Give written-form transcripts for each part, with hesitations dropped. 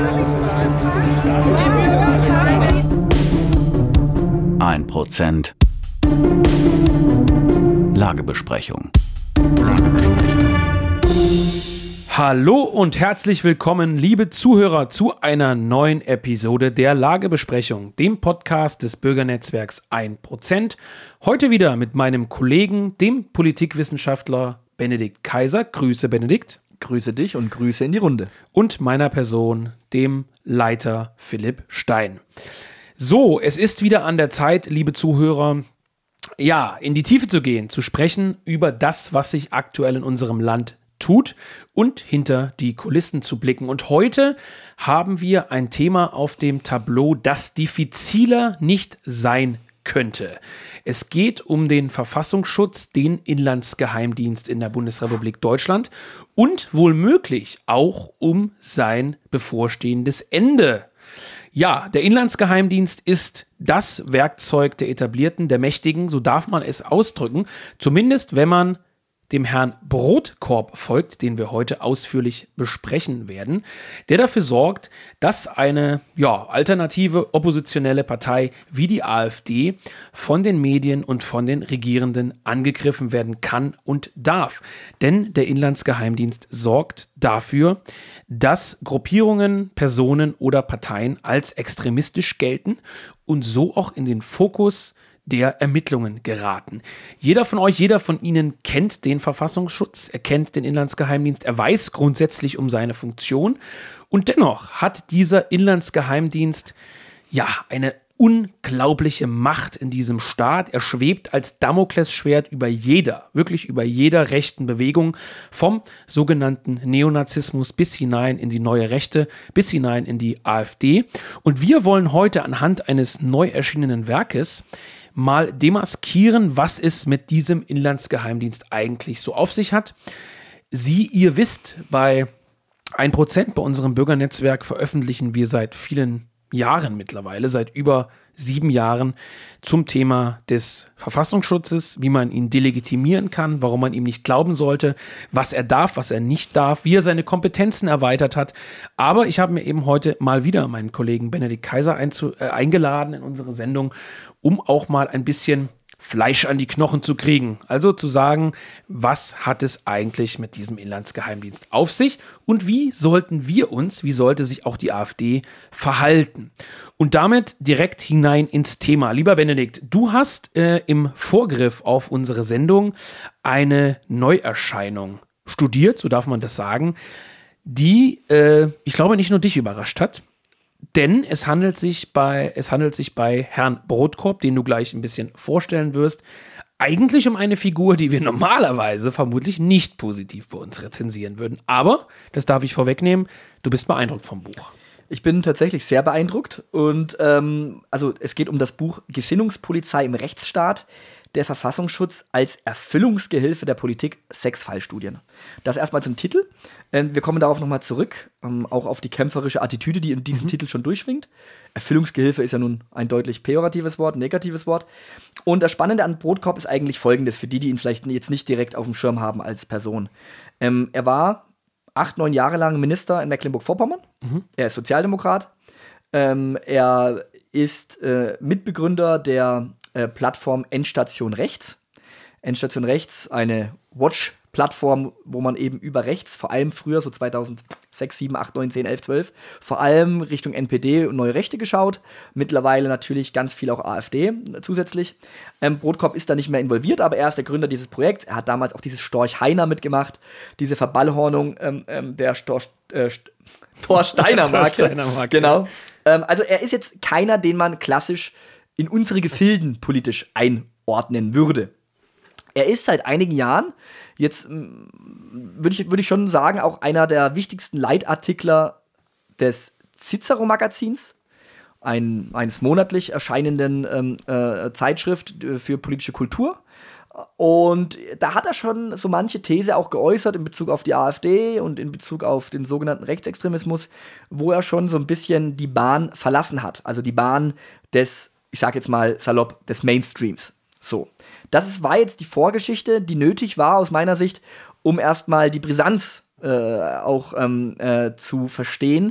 1% Lagebesprechung. Hallo und herzlich willkommen, liebe Zuhörer, zu einer neuen Episode der Lagebesprechung, dem Podcast des Bürgernetzwerks 1%. Heute wieder mit meinem Kollegen, dem Politikwissenschaftler Benedikt Kaiser. Grüße, Benedikt. Grüße dich und Grüße in die Runde. Und meiner Person, dem Leiter Philipp Stein. So, es ist wieder an der Zeit, liebe Zuhörer, ja, in die Tiefe zu gehen, zu sprechen über das, was sich aktuell in unserem Land tut und hinter die Kulissen zu blicken. Und heute haben wir ein Thema auf dem Tableau, das diffiziler nicht sein könnte. Es geht um den Verfassungsschutz, den Inlandsgeheimdienst in der Bundesrepublik Deutschland und wohlmöglich auch um sein bevorstehendes Ende. Ja, der Inlandsgeheimdienst ist das Werkzeug der Etablierten, der Mächtigen, so darf man es ausdrücken, zumindest wenn man dem Herrn Brotkorb folgt, den wir heute ausführlich besprechen werden, der dafür sorgt, dass eine alternative oppositionelle Partei wie die AfD von den Medien und von den Regierenden angegriffen werden kann und darf. Denn der Inlandsgeheimdienst sorgt dafür, dass Gruppierungen, Personen oder Parteien als extremistisch gelten und so auch in den Fokus der Ermittlungen geraten. Jeder von euch, jeder von Ihnen kennt den Verfassungsschutz, er kennt den Inlandsgeheimdienst, er weiß grundsätzlich um seine Funktion und dennoch hat dieser Inlandsgeheimdienst eine unglaubliche Macht in diesem Staat. Er schwebt als Damoklesschwert über jeder rechten Bewegung, vom sogenannten Neonazismus bis hinein in die neue Rechte, bis hinein in die AfD. Und wir wollen heute anhand eines neu erschienenen Werkes mal demaskieren, was es mit diesem Inlandsgeheimdienst eigentlich so auf sich hat. Ihr wisst, bei 1%, bei unserem Bürgernetzwerk, veröffentlichen wir seit vielen Jahren mittlerweile, seit über 7 Jahren, zum Thema des Verfassungsschutzes, wie man ihn delegitimieren kann, warum man ihm nicht glauben sollte, was er darf, was er nicht darf, wie er seine Kompetenzen erweitert hat. Aber ich habe mir eben heute mal wieder meinen Kollegen Benedikt Kaiser eingeladen in unsere Sendung, um auch mal ein bisschen Fleisch an die Knochen zu kriegen. Also zu sagen, was hat es eigentlich mit diesem Inlandsgeheimdienst auf sich und wie sollte sich auch die AfD verhalten? Und damit direkt hinein ins Thema. Lieber Benedikt, du hast im Vorgriff auf unsere Sendung eine Neuerscheinung studiert, so darf man das sagen, die, ich glaube, nicht nur dich überrascht hat. Denn es handelt sich bei Herrn Brotkorb, den du gleich ein bisschen vorstellen wirst, eigentlich um eine Figur, die wir normalerweise vermutlich nicht positiv bei uns rezensieren würden. Aber, das darf ich vorwegnehmen, du bist beeindruckt vom Buch. Ich bin tatsächlich sehr beeindruckt und es geht um das Buch Gesinnungspolizei im Rechtsstaat, der Verfassungsschutz als Erfüllungsgehilfe der Politik, 6 Fallstudien. Das erstmal zum Titel. Wir kommen darauf nochmal zurück, auch auf die kämpferische Attitüde, die in diesem Titel schon durchschwingt. Erfüllungsgehilfe ist ja nun ein deutlich pejoratives Wort, negatives Wort. Und das Spannende an Brotkorb ist eigentlich Folgendes, für die ihn vielleicht jetzt nicht direkt auf dem Schirm haben als Person. Er war 8-9 Jahre lang Minister in Mecklenburg-Vorpommern. Er ist Sozialdemokrat. Er ist Mitbegründer der Plattform Endstation Rechts. Endstation Rechts, eine Watch-Plattform, wo man eben über rechts, vor allem früher, so 2006, 7, 8, 9, 10, 11, 12, vor allem Richtung NPD und Neue Rechte geschaut. Mittlerweile natürlich ganz viel auch AfD zusätzlich. Brotkorb ist da nicht mehr involviert, aber er ist der Gründer dieses Projekts. Er hat damals auch dieses Storch Heiner mitgemacht, diese Verballhornung der Thor Steiner Marke. Genau. Also er ist jetzt keiner, den man klassisch in unsere Gefilden politisch einordnen würde. Er ist seit einigen Jahren, jetzt würde ich schon sagen, auch einer der wichtigsten Leitartikler des Cicero-Magazins, eines monatlich erscheinenden Zeitschrift für politische Kultur. Und da hat er schon so manche These auch geäußert in Bezug auf die AfD und in Bezug auf den sogenannten Rechtsextremismus, wo er schon so ein bisschen die Bahn verlassen hat. Also die Bahn des, ich sag jetzt mal salopp, des Mainstreams. So. War jetzt die Vorgeschichte, die nötig war aus meiner Sicht, um erstmal die Brisanz zu verstehen,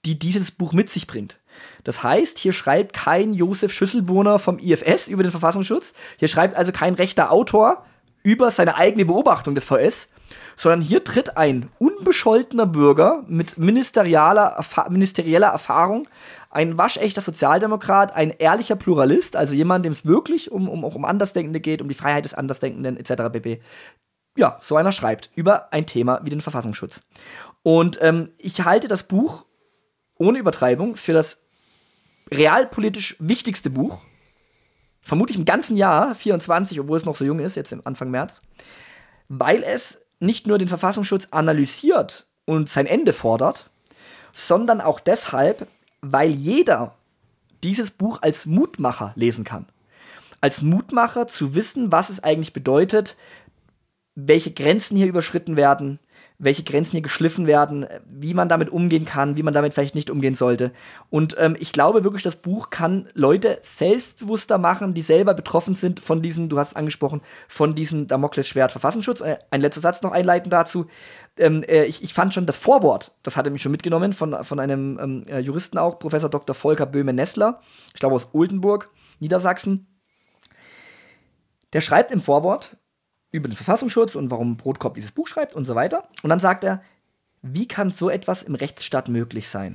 die dieses Buch mit sich bringt. Das heißt, hier schreibt kein Josef Schüsselburner vom IFS über den Verfassungsschutz, hier schreibt also kein rechter Autor über seine eigene Beobachtung des VS, sondern hier tritt ein unbescholtener Bürger mit ministerieller Erfahrung, ein waschechter Sozialdemokrat, ein ehrlicher Pluralist, also jemand, dem es wirklich um Andersdenkende geht, um die Freiheit des Andersdenkenden etc. pp. Ja, so einer schreibt über ein Thema wie den Verfassungsschutz. Und ich halte das Buch ohne Übertreibung für das realpolitisch wichtigste Buch, vermutlich im ganzen Jahr 24, obwohl es noch so jung ist, jetzt im Anfang März, weil es nicht nur den Verfassungsschutz analysiert und sein Ende fordert, sondern auch deshalb, weil jeder dieses Buch als Mutmacher lesen kann. Als Mutmacher zu wissen, was es eigentlich bedeutet, welche Grenzen hier überschritten werden, welche Grenzen hier geschliffen werden, wie man damit umgehen kann, wie man damit vielleicht nicht umgehen sollte. Und ich glaube wirklich, das Buch kann Leute selbstbewusster machen, die selber betroffen sind von diesem, du hast es angesprochen, von diesem Damoklesschwert Verfassungsschutz. Ein letzter Satz noch einleitend dazu. Ich fand schon das Vorwort, das hatte mich schon mitgenommen von einem Juristen auch, Professor Dr. Volker Böhme-Nessler, ich glaube aus Oldenburg, Niedersachsen. Der schreibt im Vorwort über den Verfassungsschutz und warum Brodkorb dieses Buch schreibt und so weiter. Und dann sagt er, wie kann so etwas im Rechtsstaat möglich sein?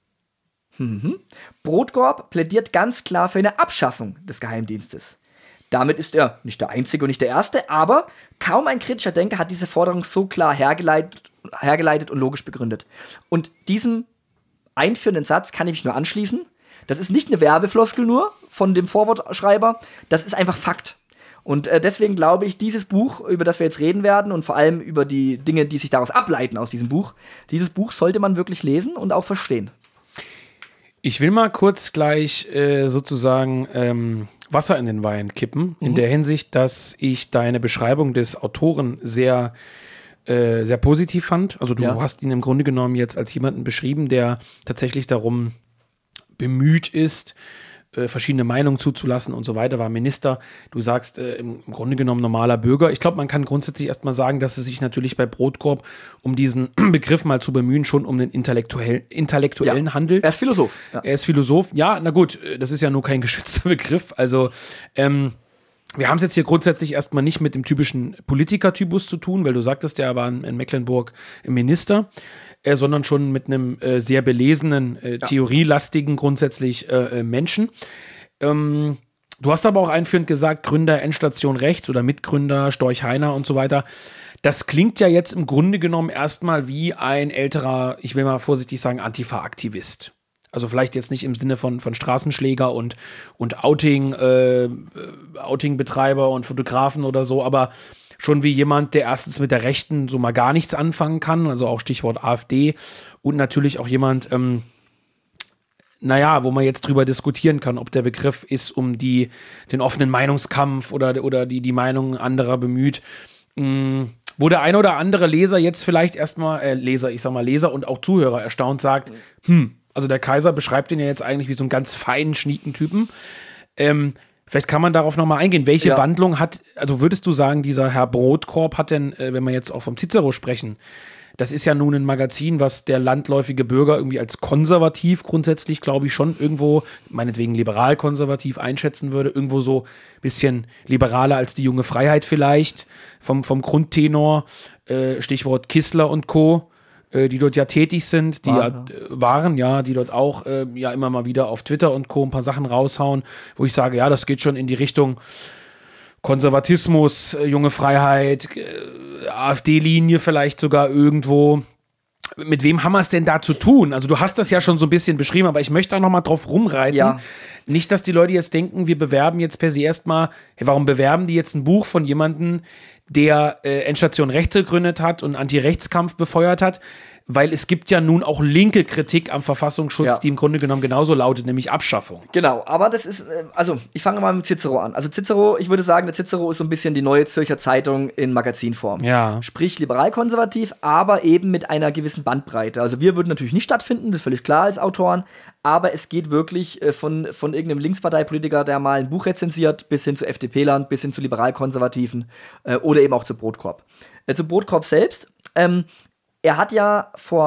Brodkorb plädiert ganz klar für eine Abschaffung des Geheimdienstes. Damit ist er nicht der Einzige und nicht der Erste, aber kaum ein kritischer Denker hat diese Forderung so klar hergeleitet und logisch begründet. Und diesem einführenden Satz kann ich mich nur anschließen. Das ist nicht eine Werbefloskel nur von dem Vorwortschreiber, das ist einfach Fakt. Und deswegen glaube ich, dieses Buch, über das wir jetzt reden werden und vor allem über die Dinge, die sich daraus ableiten aus diesem Buch, dieses Buch sollte man wirklich lesen und auch verstehen. Ich will mal kurz gleich sozusagen Wasser in den Wein kippen, in der Hinsicht, dass ich deine Beschreibung des Autoren sehr, sehr positiv fand. Also du hast ihn im Grunde genommen jetzt als jemanden beschrieben, der tatsächlich darum bemüht ist, verschiedene Meinungen zuzulassen und so weiter, war Minister. Du sagst im Grunde genommen normaler Bürger. Ich glaube, man kann grundsätzlich erstmal sagen, dass es sich natürlich bei Brodkorb, um diesen Begriff mal zu bemühen, schon um den Intellektuellen handelt. Er ist Philosoph. Ja. Er ist Philosoph. Ja, na gut, das ist ja nur kein geschützter Begriff. Also wir haben es jetzt hier grundsätzlich erstmal nicht mit dem typischen Politikertypus zu tun, weil du sagtest ja, er war in Mecklenburg Minister, sondern schon mit einem sehr belesenen, theorielastigen grundsätzlich Menschen. Du hast aber auch einführend gesagt, Gründer Endstation Rechts oder Mitgründer, Storch Heiner und so weiter. Das klingt ja jetzt im Grunde genommen erstmal wie ein älterer, ich will mal vorsichtig sagen, Antifa-Aktivist. Also vielleicht jetzt nicht im Sinne von Straßenschläger und Outing-Betreiber und Fotografen oder so, aber schon wie jemand, der erstens mit der Rechten so mal gar nichts anfangen kann, also auch Stichwort AfD, und natürlich auch jemand, wo man jetzt drüber diskutieren kann, ob der Begriff ist, um den offenen Meinungskampf oder die Meinung anderer bemüht. Wo der ein oder andere Leser jetzt vielleicht erstmal, Leser und auch Zuhörer erstaunt sagt, also der Kaiser beschreibt ihn ja jetzt eigentlich wie so einen ganz feinen, schnieken Typen. Vielleicht kann man darauf nochmal eingehen. Welche Wandlung also würdest du sagen, dieser Herr Brodkorb hat denn, wenn wir jetzt auch vom Cicero sprechen, das ist ja nun ein Magazin, was der landläufige Bürger irgendwie als konservativ grundsätzlich, glaube ich, schon irgendwo, meinetwegen liberal-konservativ einschätzen würde, irgendwo so ein bisschen liberaler als die junge Freiheit vielleicht, vom Grundtenor, Stichwort Kissler und Co., die dort ja tätig sind, die die dort auch immer mal wieder auf Twitter und Co. ein paar Sachen raushauen, wo ich sage, ja, das geht schon in die Richtung Konservatismus, junge Freiheit, AfD-Linie vielleicht sogar irgendwo. Mit wem haben wir es denn da zu tun? Also du hast das ja schon so ein bisschen beschrieben, aber ich möchte da noch mal drauf rumreiten. Ja. Nicht, dass die Leute jetzt denken, wir bewerben jetzt per se erstmal, warum bewerben die jetzt ein Buch von jemandem, der Endstation Rechts gegründet hat und Anti-Rechtskampf befeuert hat, weil es gibt ja nun auch linke Kritik am Verfassungsschutz, die im Grunde genommen genauso lautet, nämlich Abschaffung. Genau, aber das ist, ich fange mal mit Cicero an. Also Cicero, ich würde sagen, der Cicero ist so ein bisschen die Neue Zürcher Zeitung in Magazinform. Ja. Sprich liberal-konservativ, aber eben mit einer gewissen Bandbreite. Also wir würden natürlich nicht stattfinden, das ist völlig klar als Autoren, aber es geht wirklich von irgendeinem Linksparteipolitiker, der mal ein Buch rezensiert, bis hin zu FDP-Lern, bis hin zu Liberal-Konservativen oder eben auch zu Brodkorb. Zu Brodkorb selbst, er hat ja vor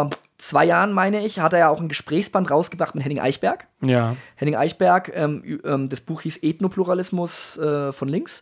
2 Jahren, meine ich, hat er ja auch ein Gesprächsband rausgebracht mit Henning Eichberg. Ja. Henning Eichberg, das Buch hieß Ethnopluralismus von links,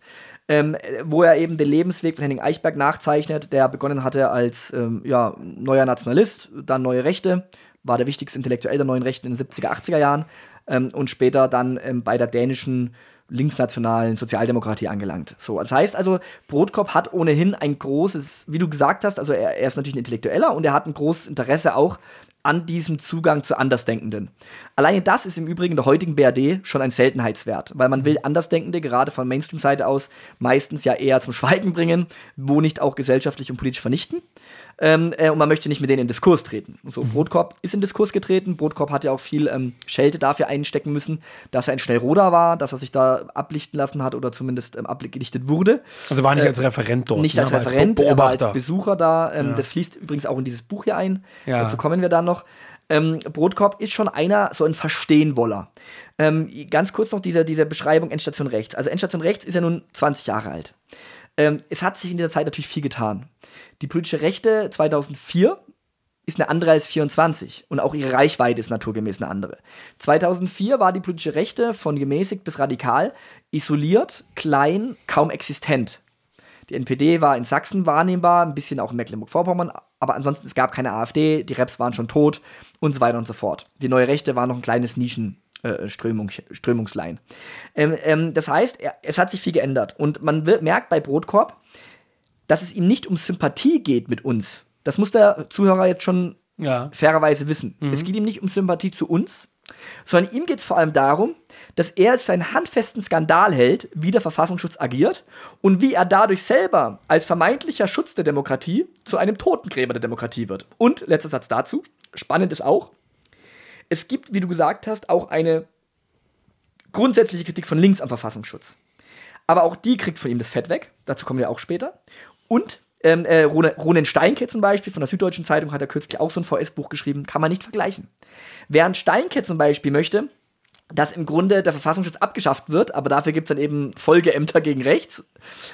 wo er eben den Lebensweg von Henning Eichberg nachzeichnet, der begonnen hatte als neuer Nationalist, dann Neue Rechte, war der wichtigste Intellektuell der Neuen Rechten in den 70er, 80er Jahren und später dann bei der dänischen linksnationalen Sozialdemokratie angelangt. So, das heißt also, Brodkorb hat ohnehin ein großes, wie du gesagt hast, also er ist natürlich ein Intellektueller und er hat ein großes Interesse auch an diesem Zugang zu Andersdenkenden. Alleine das ist im Übrigen der heutigen BRD schon ein Seltenheitswert, weil man will Andersdenkende, gerade von Mainstream-Seite aus, meistens ja eher zum Schweigen bringen, wo nicht auch gesellschaftlich und politisch vernichten. Und man möchte nicht mit denen in Diskurs treten. So, Brodkorb ist in Diskurs getreten. Brodkorb hat ja auch viel Schelte dafür einstecken müssen, dass er ein Schnellroder war, dass er sich da ablichten lassen hat oder zumindest abgelichtet wurde. Also war nicht als Referent dort. Nicht als Referent, er war als Besucher da. Das fließt übrigens auch in dieses Buch hier ein. Ja. Dazu kommen wir dann noch. Brodkorb ist schon so ein Verstehenwoller. Ganz kurz noch diese Beschreibung Endstation Rechts. Also Endstation Rechts ist ja nun 20 Jahre alt. Es hat sich in dieser Zeit natürlich viel getan. Die politische Rechte 2004 ist eine andere als 24 und auch ihre Reichweite ist naturgemäß eine andere. 2004 war die politische Rechte von gemäßigt bis radikal isoliert, klein, kaum existent. Die NPD war in Sachsen wahrnehmbar, ein bisschen auch in Mecklenburg-Vorpommern, aber ansonsten es gab keine AfD, die Reps waren schon tot und so weiter und so fort. Die Neue Rechte war noch ein kleines Strömungslein. Das heißt, es hat sich viel geändert und man merkt bei Brodkorb, dass es ihm nicht um Sympathie geht mit uns. Das muss der Zuhörer jetzt schon fairerweise wissen. Es geht ihm nicht um Sympathie zu uns, sondern ihm geht es vor allem darum, dass er es für einen handfesten Skandal hält, wie der Verfassungsschutz agiert und wie er dadurch selber als vermeintlicher Schutz der Demokratie zu einem Totengräber der Demokratie wird. Und, letzter Satz dazu, spannend ist auch, es gibt, wie du gesagt hast, auch eine grundsätzliche Kritik von links am Verfassungsschutz. Aber auch die kriegt von ihm das Fett weg. Dazu kommen wir auch später. Und Ronen Steinke zum Beispiel von der Süddeutschen Zeitung hat er kürzlich auch so ein VS-Buch geschrieben, kann man nicht vergleichen. Während Steinke zum Beispiel möchte, dass im Grunde der Verfassungsschutz abgeschafft wird, aber dafür gibt es dann eben Folgeämter gegen rechts,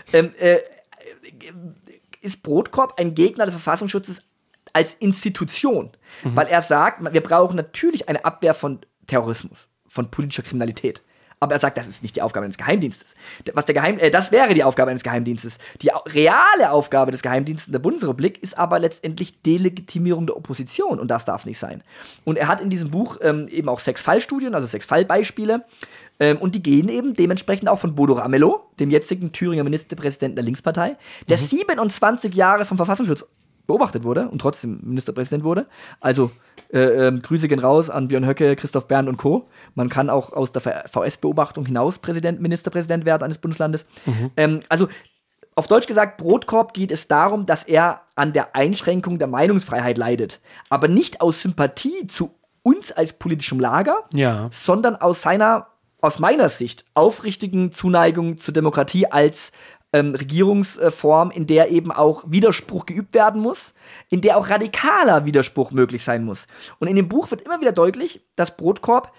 ist Brodkorb ein Gegner des Verfassungsschutzes als Institution. Weil er sagt, wir brauchen natürlich eine Abwehr von Terrorismus, von politischer Kriminalität. Aber er sagt, das ist nicht die Aufgabe eines Geheimdienstes. Das wäre die Aufgabe eines Geheimdienstes. Die reale Aufgabe des Geheimdienstes der Bundesrepublik ist aber letztendlich Delegitimierung der Opposition. Und das darf nicht sein. Und er hat in diesem Buch eben auch 6 Fallstudien, also 6 Fallbeispiele. Und die gehen eben dementsprechend auch von Bodo Ramelow, dem jetzigen Thüringer Ministerpräsidenten der Linkspartei, der 27 Jahre vom Verfassungsschutz beobachtet wurde und trotzdem Ministerpräsident wurde. Also Grüße gehen raus an Björn Höcke, Christoph Berndt und Co. Man kann auch aus der VS-Beobachtung hinaus Ministerpräsident werden eines Bundeslandes. Also auf Deutsch gesagt, Brodkorb geht es darum, dass er an der Einschränkung der Meinungsfreiheit leidet. Aber nicht aus Sympathie zu uns als politischem Lager, sondern aus meiner Sicht aufrichtigen Zuneigung zur Demokratie als Regierungsform, in der eben auch Widerspruch geübt werden muss, in der auch radikaler Widerspruch möglich sein muss. Und in dem Buch wird immer wieder deutlich, dass Brodkorb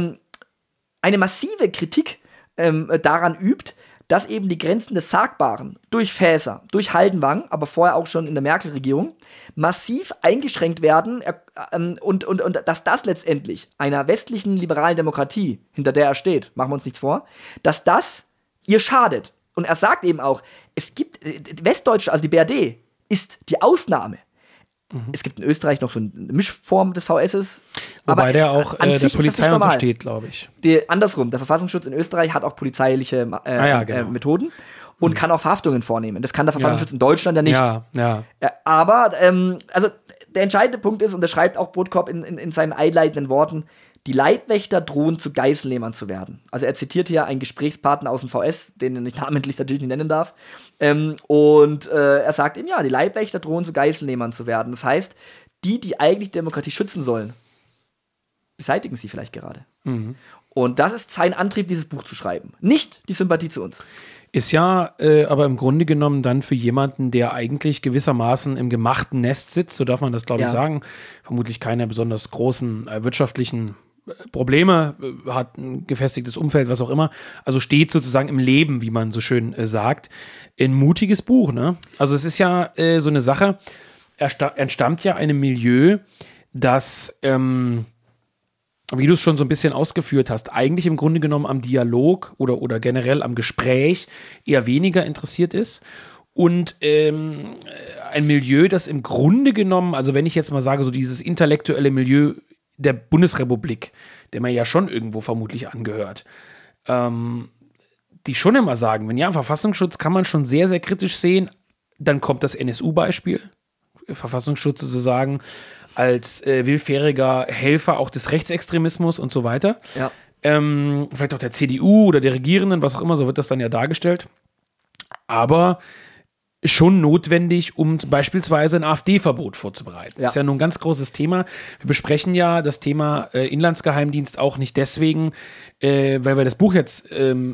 eine massive Kritik daran übt, dass eben die Grenzen des Sagbaren durch Faeser, durch Haldenwang, aber vorher auch schon in der Merkel-Regierung, massiv eingeschränkt werden und dass das letztendlich einer westlichen liberalen Demokratie, hinter der er steht, machen wir uns nichts vor, dass das ihr schadet. Und er sagt eben auch, es gibt Westdeutsche, also die BRD, ist die Ausnahme. Es gibt in Österreich noch so eine Mischform des VSs. Wobei aber der auch der Polizei untersteht, glaube ich. Andersrum, der Verfassungsschutz in Österreich hat auch polizeiliche Methoden und kann auch Verhaftungen vornehmen. Das kann der Verfassungsschutz in Deutschland ja nicht. Aber also der entscheidende Punkt ist, und das schreibt auch Brodkorb in seinen einleitenden Worten, die Leibwächter drohen zu Geiselnehmern zu werden. Also er zitiert hier einen Gesprächspartner aus dem VS, den ich namentlich natürlich nicht nennen darf. Er sagt ihm, die Leibwächter drohen zu Geiselnehmern zu werden. Das heißt, die eigentlich Demokratie schützen sollen, beseitigen sie vielleicht gerade. Und das ist sein Antrieb, dieses Buch zu schreiben. Nicht die Sympathie zu uns. Ist aber im Grunde genommen dann für jemanden, der eigentlich gewissermaßen im gemachten Nest sitzt, so darf man das, glaube ich, sagen, vermutlich keine besonders großen wirtschaftlichen Probleme, hat ein gefestigtes Umfeld, was auch immer, also steht sozusagen im Leben, wie man so schön sagt. Ein mutiges Buch, ne? Also es ist ja so eine Sache, er entstammt ja einem Milieu, dass, wie du es schon so ein bisschen ausgeführt hast, eigentlich im Grunde genommen am Dialog oder generell am Gespräch eher weniger interessiert ist. Und ein Milieu, das im Grunde genommen, also wenn ich jetzt mal sage, so dieses intellektuelle Milieu der Bundesrepublik, der man ja schon irgendwo vermutlich angehört, die schon immer sagen, wenn ja, Verfassungsschutz kann man schon sehr, sehr kritisch sehen, dann kommt das NSU-Beispiel, Verfassungsschutz sozusagen als willfähriger Helfer auch des Rechtsextremismus und so weiter. Ja. Vielleicht auch der CDU oder der Regierenden, was auch immer, so wird das dann ja dargestellt. Aber schon notwendig, um beispielsweise ein AfD-Verbot vorzubereiten. Ja. Das ist ja nun ein ganz großes Thema. Wir besprechen ja das Thema Inlandsgeheimdienst auch nicht deswegen, weil wir das Buch jetzt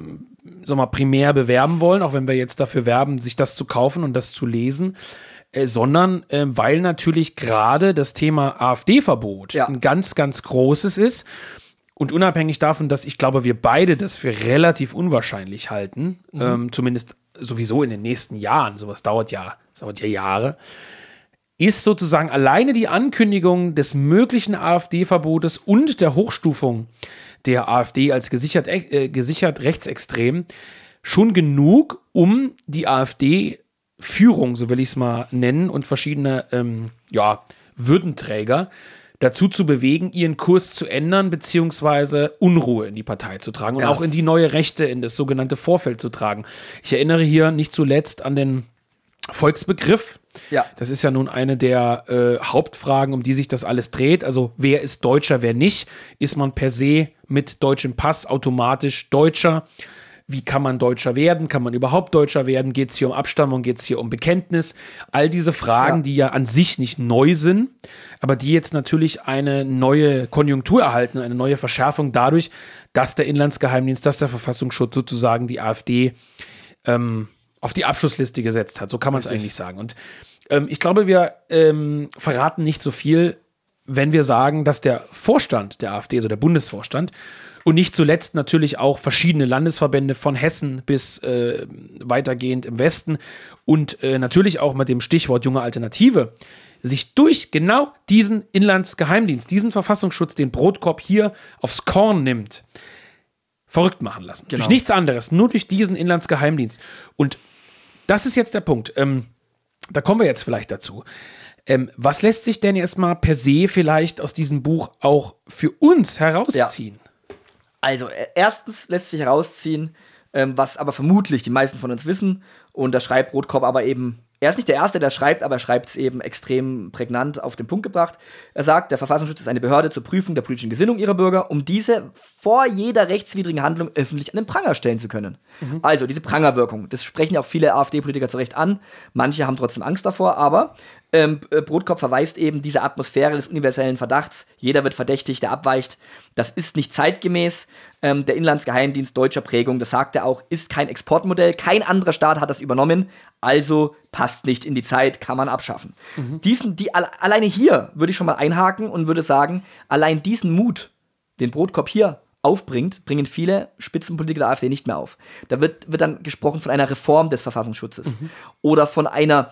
primär bewerben wollen, auch wenn wir jetzt dafür werben, sich das zu kaufen und das zu lesen, sondern weil natürlich gerade das Thema AfD-Verbot ein ganz, ganz großes ist. Und unabhängig davon, dass ich glaube, wir beide das für relativ unwahrscheinlich halten, zumindest sowieso in den nächsten Jahren, sowas dauert ja Jahre, ist sozusagen alleine die Ankündigung des möglichen AfD-Verbotes und der Hochstufung der AfD als gesichert rechtsextrem schon genug, um die AfD-Führung, so will ich es mal nennen, und verschiedene Würdenträger dazu zu bewegen, ihren Kurs zu ändern, beziehungsweise Unruhe in die Partei zu tragen und auch in die neue Rechte, in das sogenannte Vorfeld zu tragen. Ich erinnere hier nicht zuletzt an den Volksbegriff. Ja. Das ist ja nun eine der Hauptfragen, um die sich das alles dreht. Also wer ist Deutscher, wer nicht? Ist man per se mit deutschem Pass automatisch Deutscher? Wie kann man Deutscher werden? Kann man überhaupt Deutscher werden? Geht es hier um Abstammung? Geht es hier um Bekenntnis? All diese Fragen, die ja an sich nicht neu sind, aber die jetzt natürlich eine neue Konjunktur erhalten, eine neue Verschärfung dadurch, dass der Inlandsgeheimdienst, dass der Verfassungsschutz sozusagen die AfD auf die Abschussliste gesetzt hat. So kann man es eigentlich sagen. Und ich glaube, wir verraten nicht so viel, wenn wir sagen, dass der Vorstand der AfD, also der Bundesvorstand, und nicht zuletzt natürlich auch verschiedene Landesverbände von Hessen bis weitergehend im Westen und natürlich auch mit dem Stichwort junge Alternative sich durch genau diesen Inlandsgeheimdienst, diesen Verfassungsschutz, den Brotkorb hier aufs Korn nimmt, verrückt machen lassen. Genau. Durch nichts anderes, nur durch diesen Inlandsgeheimdienst. Und das ist jetzt der Punkt. Da kommen wir jetzt vielleicht dazu. Was lässt sich denn jetzt mal per se vielleicht aus diesem Buch auch für uns herausziehen? Ja. Also, erstens lässt sich herausziehen, was aber vermutlich die meisten von uns wissen, und da schreibt Brotkorb aber eben, er ist nicht der Erste, der schreibt, aber er schreibt es eben extrem prägnant auf den Punkt gebracht. Er sagt, der Verfassungsschutz ist eine Behörde zur Prüfung der politischen Gesinnung ihrer Bürger, um diese vor jeder rechtswidrigen Handlung öffentlich an den Pranger stellen zu können. Also, diese Prangerwirkung, das sprechen ja auch viele AfD-Politiker zu Recht an. Manche haben trotzdem Angst davor, aber Brotkorb verweist eben diese Atmosphäre des universellen Verdachts. Jeder wird verdächtigt, der abweicht. Das ist nicht zeitgemäß. Der Inlandsgeheimdienst deutscher Prägung, das sagt er auch, ist kein Exportmodell. Kein anderer Staat hat das übernommen. Also passt nicht in die Zeit, kann man abschaffen. Alleine hier würde ich schon mal einhaken und würde sagen, allein diesen Mut, den Brotkorb hier aufbringt, bringen viele Spitzenpolitiker der AfD nicht mehr auf. Da wird dann gesprochen von einer Reform des Verfassungsschutzes oder von einer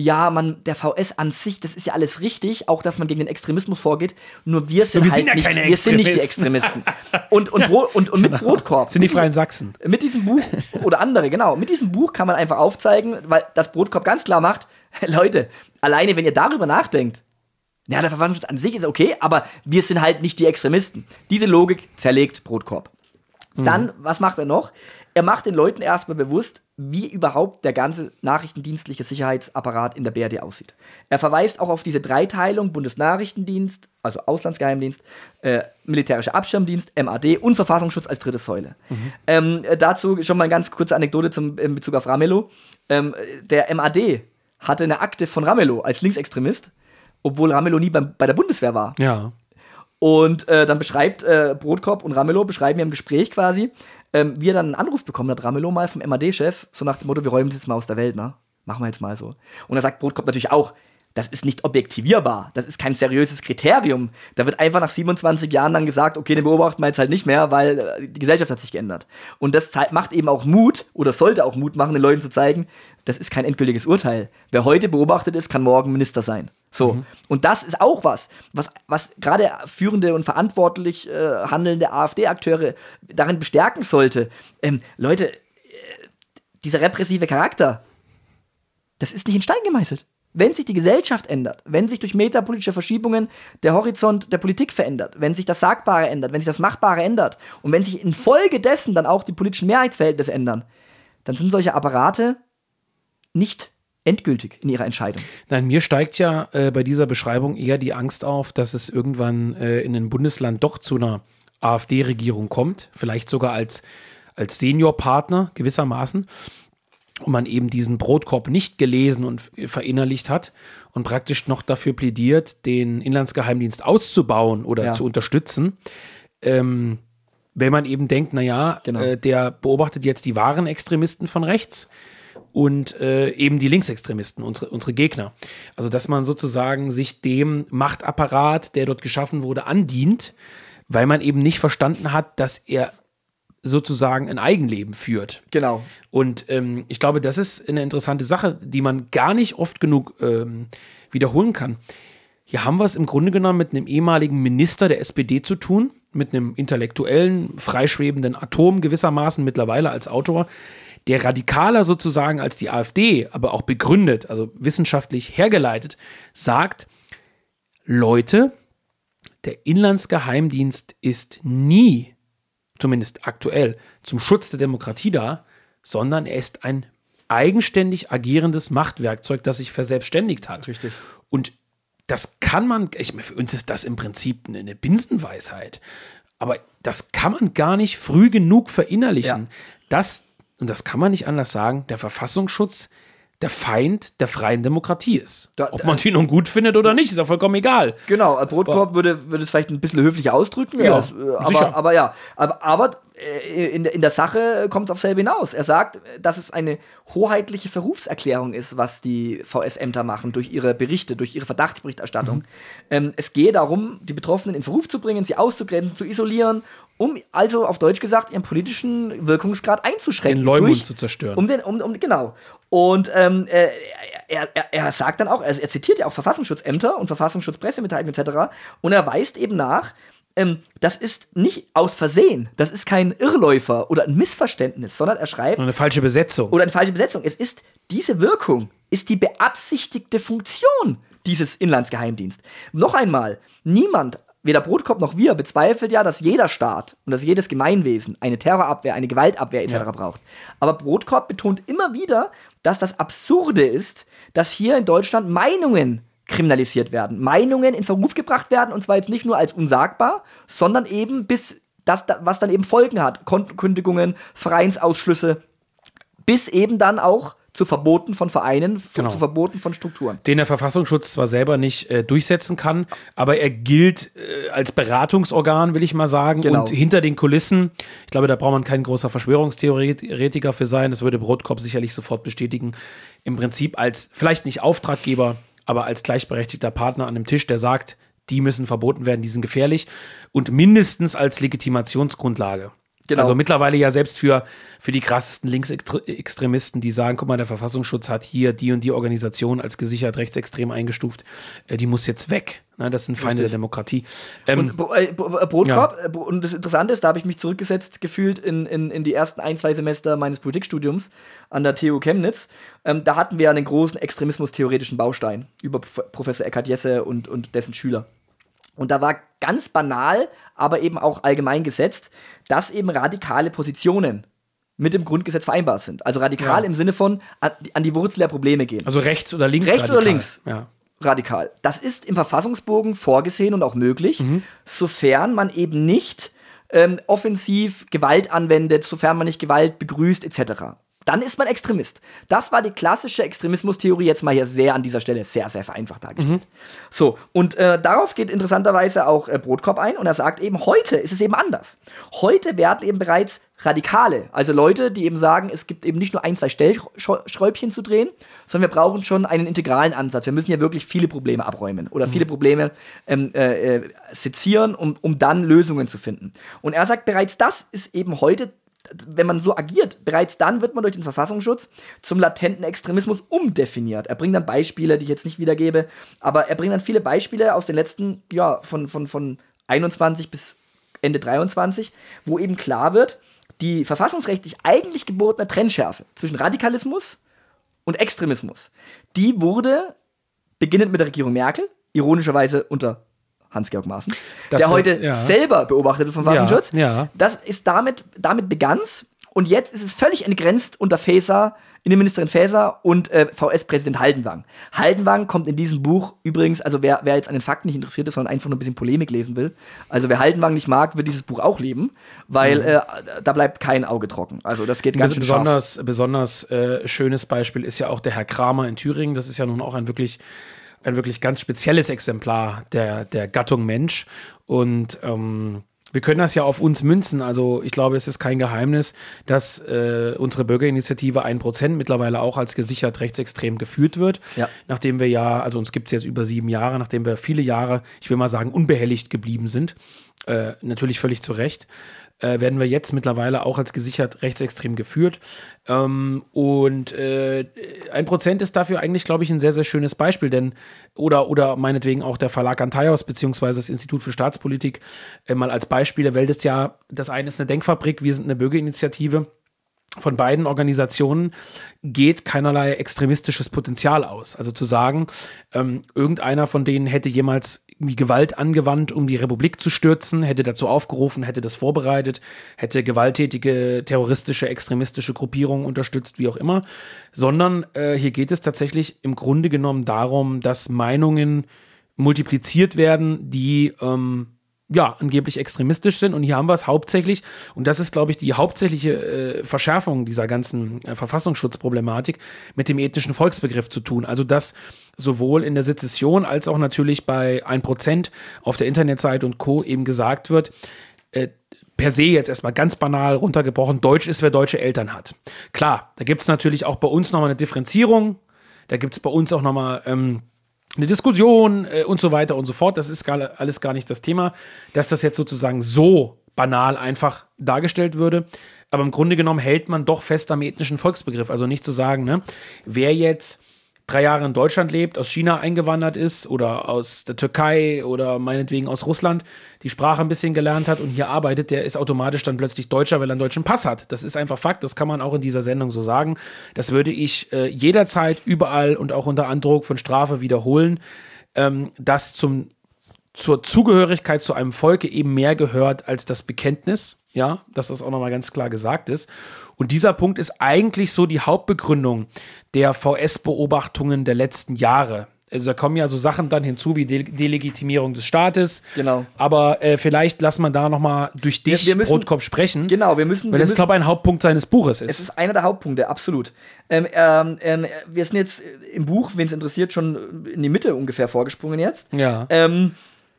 der VS an sich, das ist ja alles richtig, auch dass man gegen den Extremismus vorgeht, nur wir sind halt nicht, wir sind nicht die Extremisten. Und mit Brotkorb. Sind die Freien Sachsen. Mit diesem Buch, oder andere, genau, mit diesem Buch kann man einfach aufzeigen, weil das Brotkorb ganz klar macht, Leute, alleine wenn ihr darüber nachdenkt, ja, der Verfassungsschutz an sich ist okay, aber wir sind halt nicht die Extremisten. Diese Logik zerlegt Brotkorb. Dann, was macht er noch? Er macht den Leuten erstmal bewusst, wie überhaupt der ganze nachrichtendienstliche Sicherheitsapparat in der BRD aussieht. Er verweist auch auf diese Dreiteilung: Bundesnachrichtendienst, also Auslandsgeheimdienst, militärischer Abschirmdienst, MAD und Verfassungsschutz als dritte Säule. Dazu schon mal eine ganz kurze Anekdote in Bezug auf Ramelow. Der MAD hatte eine Akte von Ramelow als Linksextremist, obwohl Ramelow nie bei der Bundeswehr war. Ja. Und dann beschreibt Brotkorb und Ramelow beschreiben im Gespräch quasi, wie er dann einen Anruf bekommen hat, Ramelow mal vom MAD-Chef, so nach dem Motto, wir räumen das jetzt mal aus der Welt, ne? Machen wir jetzt mal so. Und da sagt Brotkorb natürlich auch, das ist nicht objektivierbar. Das ist kein seriöses Kriterium. Da wird einfach nach 27 Jahren dann gesagt, okay, den beobachten wir jetzt halt nicht mehr, weil die Gesellschaft hat sich geändert. Und das macht eben auch Mut, oder sollte auch Mut machen, den Leuten zu zeigen, das ist kein endgültiges Urteil. Wer heute beobachtet ist, kann morgen Minister sein. So. Und das ist auch was gerade führende und verantwortlich handelnde AfD-Akteure darin bestärken sollte. Leute, dieser repressive Charakter, das ist nicht in Stein gemeißelt. Wenn sich die Gesellschaft ändert, wenn sich durch metapolitische Verschiebungen der Horizont der Politik verändert, wenn sich das Sagbare ändert, wenn sich das Machbare ändert und wenn sich infolgedessen dann auch die politischen Mehrheitsverhältnisse ändern, dann sind solche Apparate nicht endgültig in ihrer Entscheidung. Nein, mir steigt ja bei dieser Beschreibung eher die Angst auf, dass es irgendwann in einem Bundesland doch zu einer AfD-Regierung kommt, vielleicht sogar als Seniorpartner gewissermaßen, und man eben diesen Brotkorb nicht gelesen und verinnerlicht hat und praktisch noch dafür plädiert, den Inlandsgeheimdienst auszubauen oder zu unterstützen, wenn man eben denkt, naja, der beobachtet jetzt die wahren Extremisten von rechts und eben die Linksextremisten, unsere Gegner. Also dass man sozusagen sich dem Machtapparat, der dort geschaffen wurde, andient, weil man eben nicht verstanden hat, dass er sozusagen ein Eigenleben führt. Genau. Und ich glaube, das ist eine interessante Sache, die man gar nicht oft genug wiederholen kann. Hier haben wir es im Grunde genommen mit einem ehemaligen Minister der SPD zu tun, mit einem intellektuellen, freischwebenden Atom gewissermaßen mittlerweile als Autor, der radikaler sozusagen als die AfD, aber auch begründet, also wissenschaftlich hergeleitet, sagt, Leute, der Inlandsgeheimdienst ist nie, zumindest aktuell, zum Schutz der Demokratie da, sondern er ist ein eigenständig agierendes Machtwerkzeug, das sich verselbstständigt hat. Richtig. Und das kann man, für uns ist das im Prinzip eine Binsenweisheit, aber das kann man gar nicht früh genug verinnerlichen, dass, und das kann man nicht anders sagen, der Verfassungsschutz der Feind der freien Demokratie ist. Ob man die nun gut findet oder nicht, ist ja vollkommen egal. Genau, Brotkorb würde es vielleicht ein bisschen höflicher ausdrücken. Ja, aber in der Sache kommt es auf selbe hinaus. Er sagt, dass es eine hoheitliche Verrufserklärung ist, was die VS-Ämter machen durch ihre Berichte, durch ihre Verdachtsberichterstattung. Es gehe darum, die Betroffenen in Verruf zu bringen, sie auszugrenzen, zu isolieren, um also auf Deutsch gesagt ihren politischen Wirkungsgrad einzuschränken. Den Leumund zu zerstören. Genau. Und er sagt dann auch, also er zitiert ja auch Verfassungsschutzämter und Verfassungsschutzpressemitteilungen etc. Und er weist eben nach, das ist nicht aus Versehen, das ist kein Irrläufer oder ein Missverständnis, sondern er schreibt... Eine falsche Besetzung. Oder eine falsche Besetzung. Diese Wirkung ist die beabsichtigte Funktion dieses Inlandsgeheimdienstes. Noch einmal, niemand, weder Brotkorb noch wir, bezweifelt ja, dass jeder Staat und dass jedes Gemeinwesen eine Terrorabwehr, eine Gewaltabwehr etc. braucht. Aber Brotkorb betont immer wieder, dass das Absurde ist, dass hier in Deutschland Meinungen kriminalisiert werden, Meinungen in Verruf gebracht werden, und zwar jetzt nicht nur als unsagbar, sondern eben bis das, was dann eben Folgen hat, Kontenkündigungen, Vereinsausschlüsse, bis eben dann auch zu Verboten von Vereinen, zu Verboten von Strukturen. Den der Verfassungsschutz zwar selber nicht durchsetzen kann, aber er gilt als Beratungsorgan, will ich mal sagen. Genau. Und hinter den Kulissen, ich glaube, da braucht man kein großer Verschwörungstheoretiker für sein, das würde Brotkorb sicherlich sofort bestätigen, im Prinzip als, vielleicht nicht Auftraggeber, aber als gleichberechtigter Partner an einem Tisch, der sagt, die müssen verboten werden, die sind gefährlich, und mindestens als Legitimationsgrundlage. Genau. Also mittlerweile ja selbst für die krassesten Linksextremisten, die sagen, guck mal, der Verfassungsschutz hat hier die und die Organisation als gesichert rechtsextrem eingestuft, die muss jetzt weg. Ne, das sind Feinde der Demokratie. Brotkorb, und das Interessante ist, da habe ich mich zurückgesetzt gefühlt in die ersten 1-2 Semester meines Politikstudiums an der TU Chemnitz. Da hatten wir einen großen extremismus-theoretischen Baustein über Professor Eckhard Jesse und dessen Schüler. Und da war ganz banal, aber eben auch allgemein gesetzt, dass eben radikale Positionen mit dem Grundgesetz vereinbar sind. Also radikal im Sinne von an die Wurzel der Probleme gehen. Also rechts oder links Rechts radikal. oder links radikal. Das ist im Verfassungsbogen vorgesehen und auch möglich, sofern man eben nicht offensiv Gewalt anwendet, sofern man nicht Gewalt begrüßt etc. dann ist man Extremist. Das war die klassische Extremismustheorie, jetzt mal hier sehr an dieser Stelle sehr, sehr vereinfacht dargestellt. So, und darauf geht interessanterweise auch Brodkorb ein und er sagt eben, heute ist es eben anders. Heute werden eben bereits Radikale, also Leute, die eben sagen, es gibt eben nicht nur 1, 2 Stellschräubchen zu drehen, sondern wir brauchen schon einen integralen Ansatz. Wir müssen ja wirklich viele Probleme abräumen oder viele Probleme sezieren, um dann Lösungen zu finden. Und er sagt, bereits das ist eben heute, wenn man so agiert, bereits dann wird man durch den Verfassungsschutz zum latenten Extremismus umdefiniert. Er bringt dann Beispiele, die ich jetzt nicht wiedergebe, aber er bringt dann viele Beispiele aus den letzten, von 21 bis Ende 23, wo eben klar wird, die verfassungsrechtlich eigentlich gebotene Trennschärfe zwischen Radikalismus und Extremismus, die wurde, beginnend mit der Regierung Merkel, ironischerweise unter Hans-Georg Maaßen, der heute selber beobachtet wird vom Verfassungsschutz, das ist damit begann's und jetzt ist es völlig entgrenzt unter Faeser, Innenministerin Faeser und VS-Präsident Haldenwang. Haldenwang kommt in diesem Buch übrigens, also wer jetzt an den Fakten nicht interessiert ist, sondern einfach nur ein bisschen Polemik lesen will, also wer Haldenwang nicht mag, wird dieses Buch auch lieben, weil da bleibt kein Auge trocken. Also das geht ganz schön scharf. Besonders schönes Beispiel ist ja auch der Herr Kramer in Thüringen. Das ist ja nun auch ein wirklich ganz spezielles Exemplar der Gattung Mensch. Und wir können das ja auf uns münzen. Also ich glaube, es ist kein Geheimnis, dass unsere Bürgerinitiative 1% mittlerweile auch als gesichert rechtsextrem geführt wird. Ja. Nachdem wir also uns gibt es jetzt über 7 Jahre, nachdem wir viele Jahre, ich will mal sagen, unbehelligt geblieben sind. Natürlich völlig zu Recht. Werden wir jetzt mittlerweile auch als gesichert rechtsextrem geführt. Und 1% ist dafür eigentlich, glaube ich, ein sehr, sehr schönes Beispiel, denn oder meinetwegen auch der Verlag Antaios beziehungsweise das Institut für Staatspolitik mal als Beispiel. Der Welt ist ja, das eine ist eine Denkfabrik, wir sind eine Bürgerinitiative. Von beiden Organisationen geht keinerlei extremistisches Potenzial aus. Also zu sagen, irgendeiner von denen hätte jemals Gewalt angewandt, um die Republik zu stürzen, hätte dazu aufgerufen, hätte das vorbereitet, hätte gewalttätige, terroristische, extremistische Gruppierungen unterstützt, wie auch immer. Sondern hier geht es tatsächlich im Grunde genommen darum, dass Meinungen multipliziert werden, die angeblich extremistisch sind. Und hier haben wir es hauptsächlich, und das ist, glaube ich, die hauptsächliche Verschärfung dieser ganzen Verfassungsschutzproblematik, mit dem ethnischen Volksbegriff zu tun. Also dass sowohl in der Sezession als auch natürlich bei 1% auf der Internetseite und Co. eben gesagt wird, per se jetzt erstmal ganz banal runtergebrochen, Deutsch ist, wer deutsche Eltern hat. Klar, da gibt es natürlich auch bei uns nochmal eine Differenzierung, da gibt es bei uns auch nochmal eine Diskussion und so weiter und so fort. Das ist alles gar nicht das Thema, dass das jetzt sozusagen so banal einfach dargestellt würde. Aber im Grunde genommen hält man doch fest am ethnischen Volksbegriff. Also nicht zu sagen, ne, wer jetzt 3 Jahre in Deutschland lebt, aus China eingewandert ist oder aus der Türkei oder meinetwegen aus Russland, die Sprache ein bisschen gelernt hat und hier arbeitet, der ist automatisch dann plötzlich Deutscher, weil er einen deutschen Pass hat. Das ist einfach Fakt, das kann man auch in dieser Sendung so sagen. Das würde ich jederzeit, überall und auch unter Androhung von Strafe wiederholen, dass zur Zugehörigkeit zu einem Volke eben mehr gehört als das Bekenntnis, ja, dass das auch nochmal ganz klar gesagt ist. Und dieser Punkt ist eigentlich so die Hauptbegründung der VS-Beobachtungen der letzten Jahre. Also da kommen ja so Sachen dann hinzu wie Delegitimierung des Staates. Genau. Aber vielleicht lassen wir da nochmal durch dich, Brodkorb, sprechen. Genau, weil das, glaube ich, ein Hauptpunkt seines Buches ist. Es ist einer der Hauptpunkte, absolut. Wir sind jetzt im Buch, wen es interessiert, schon in die Mitte ungefähr vorgesprungen jetzt. Ja. Er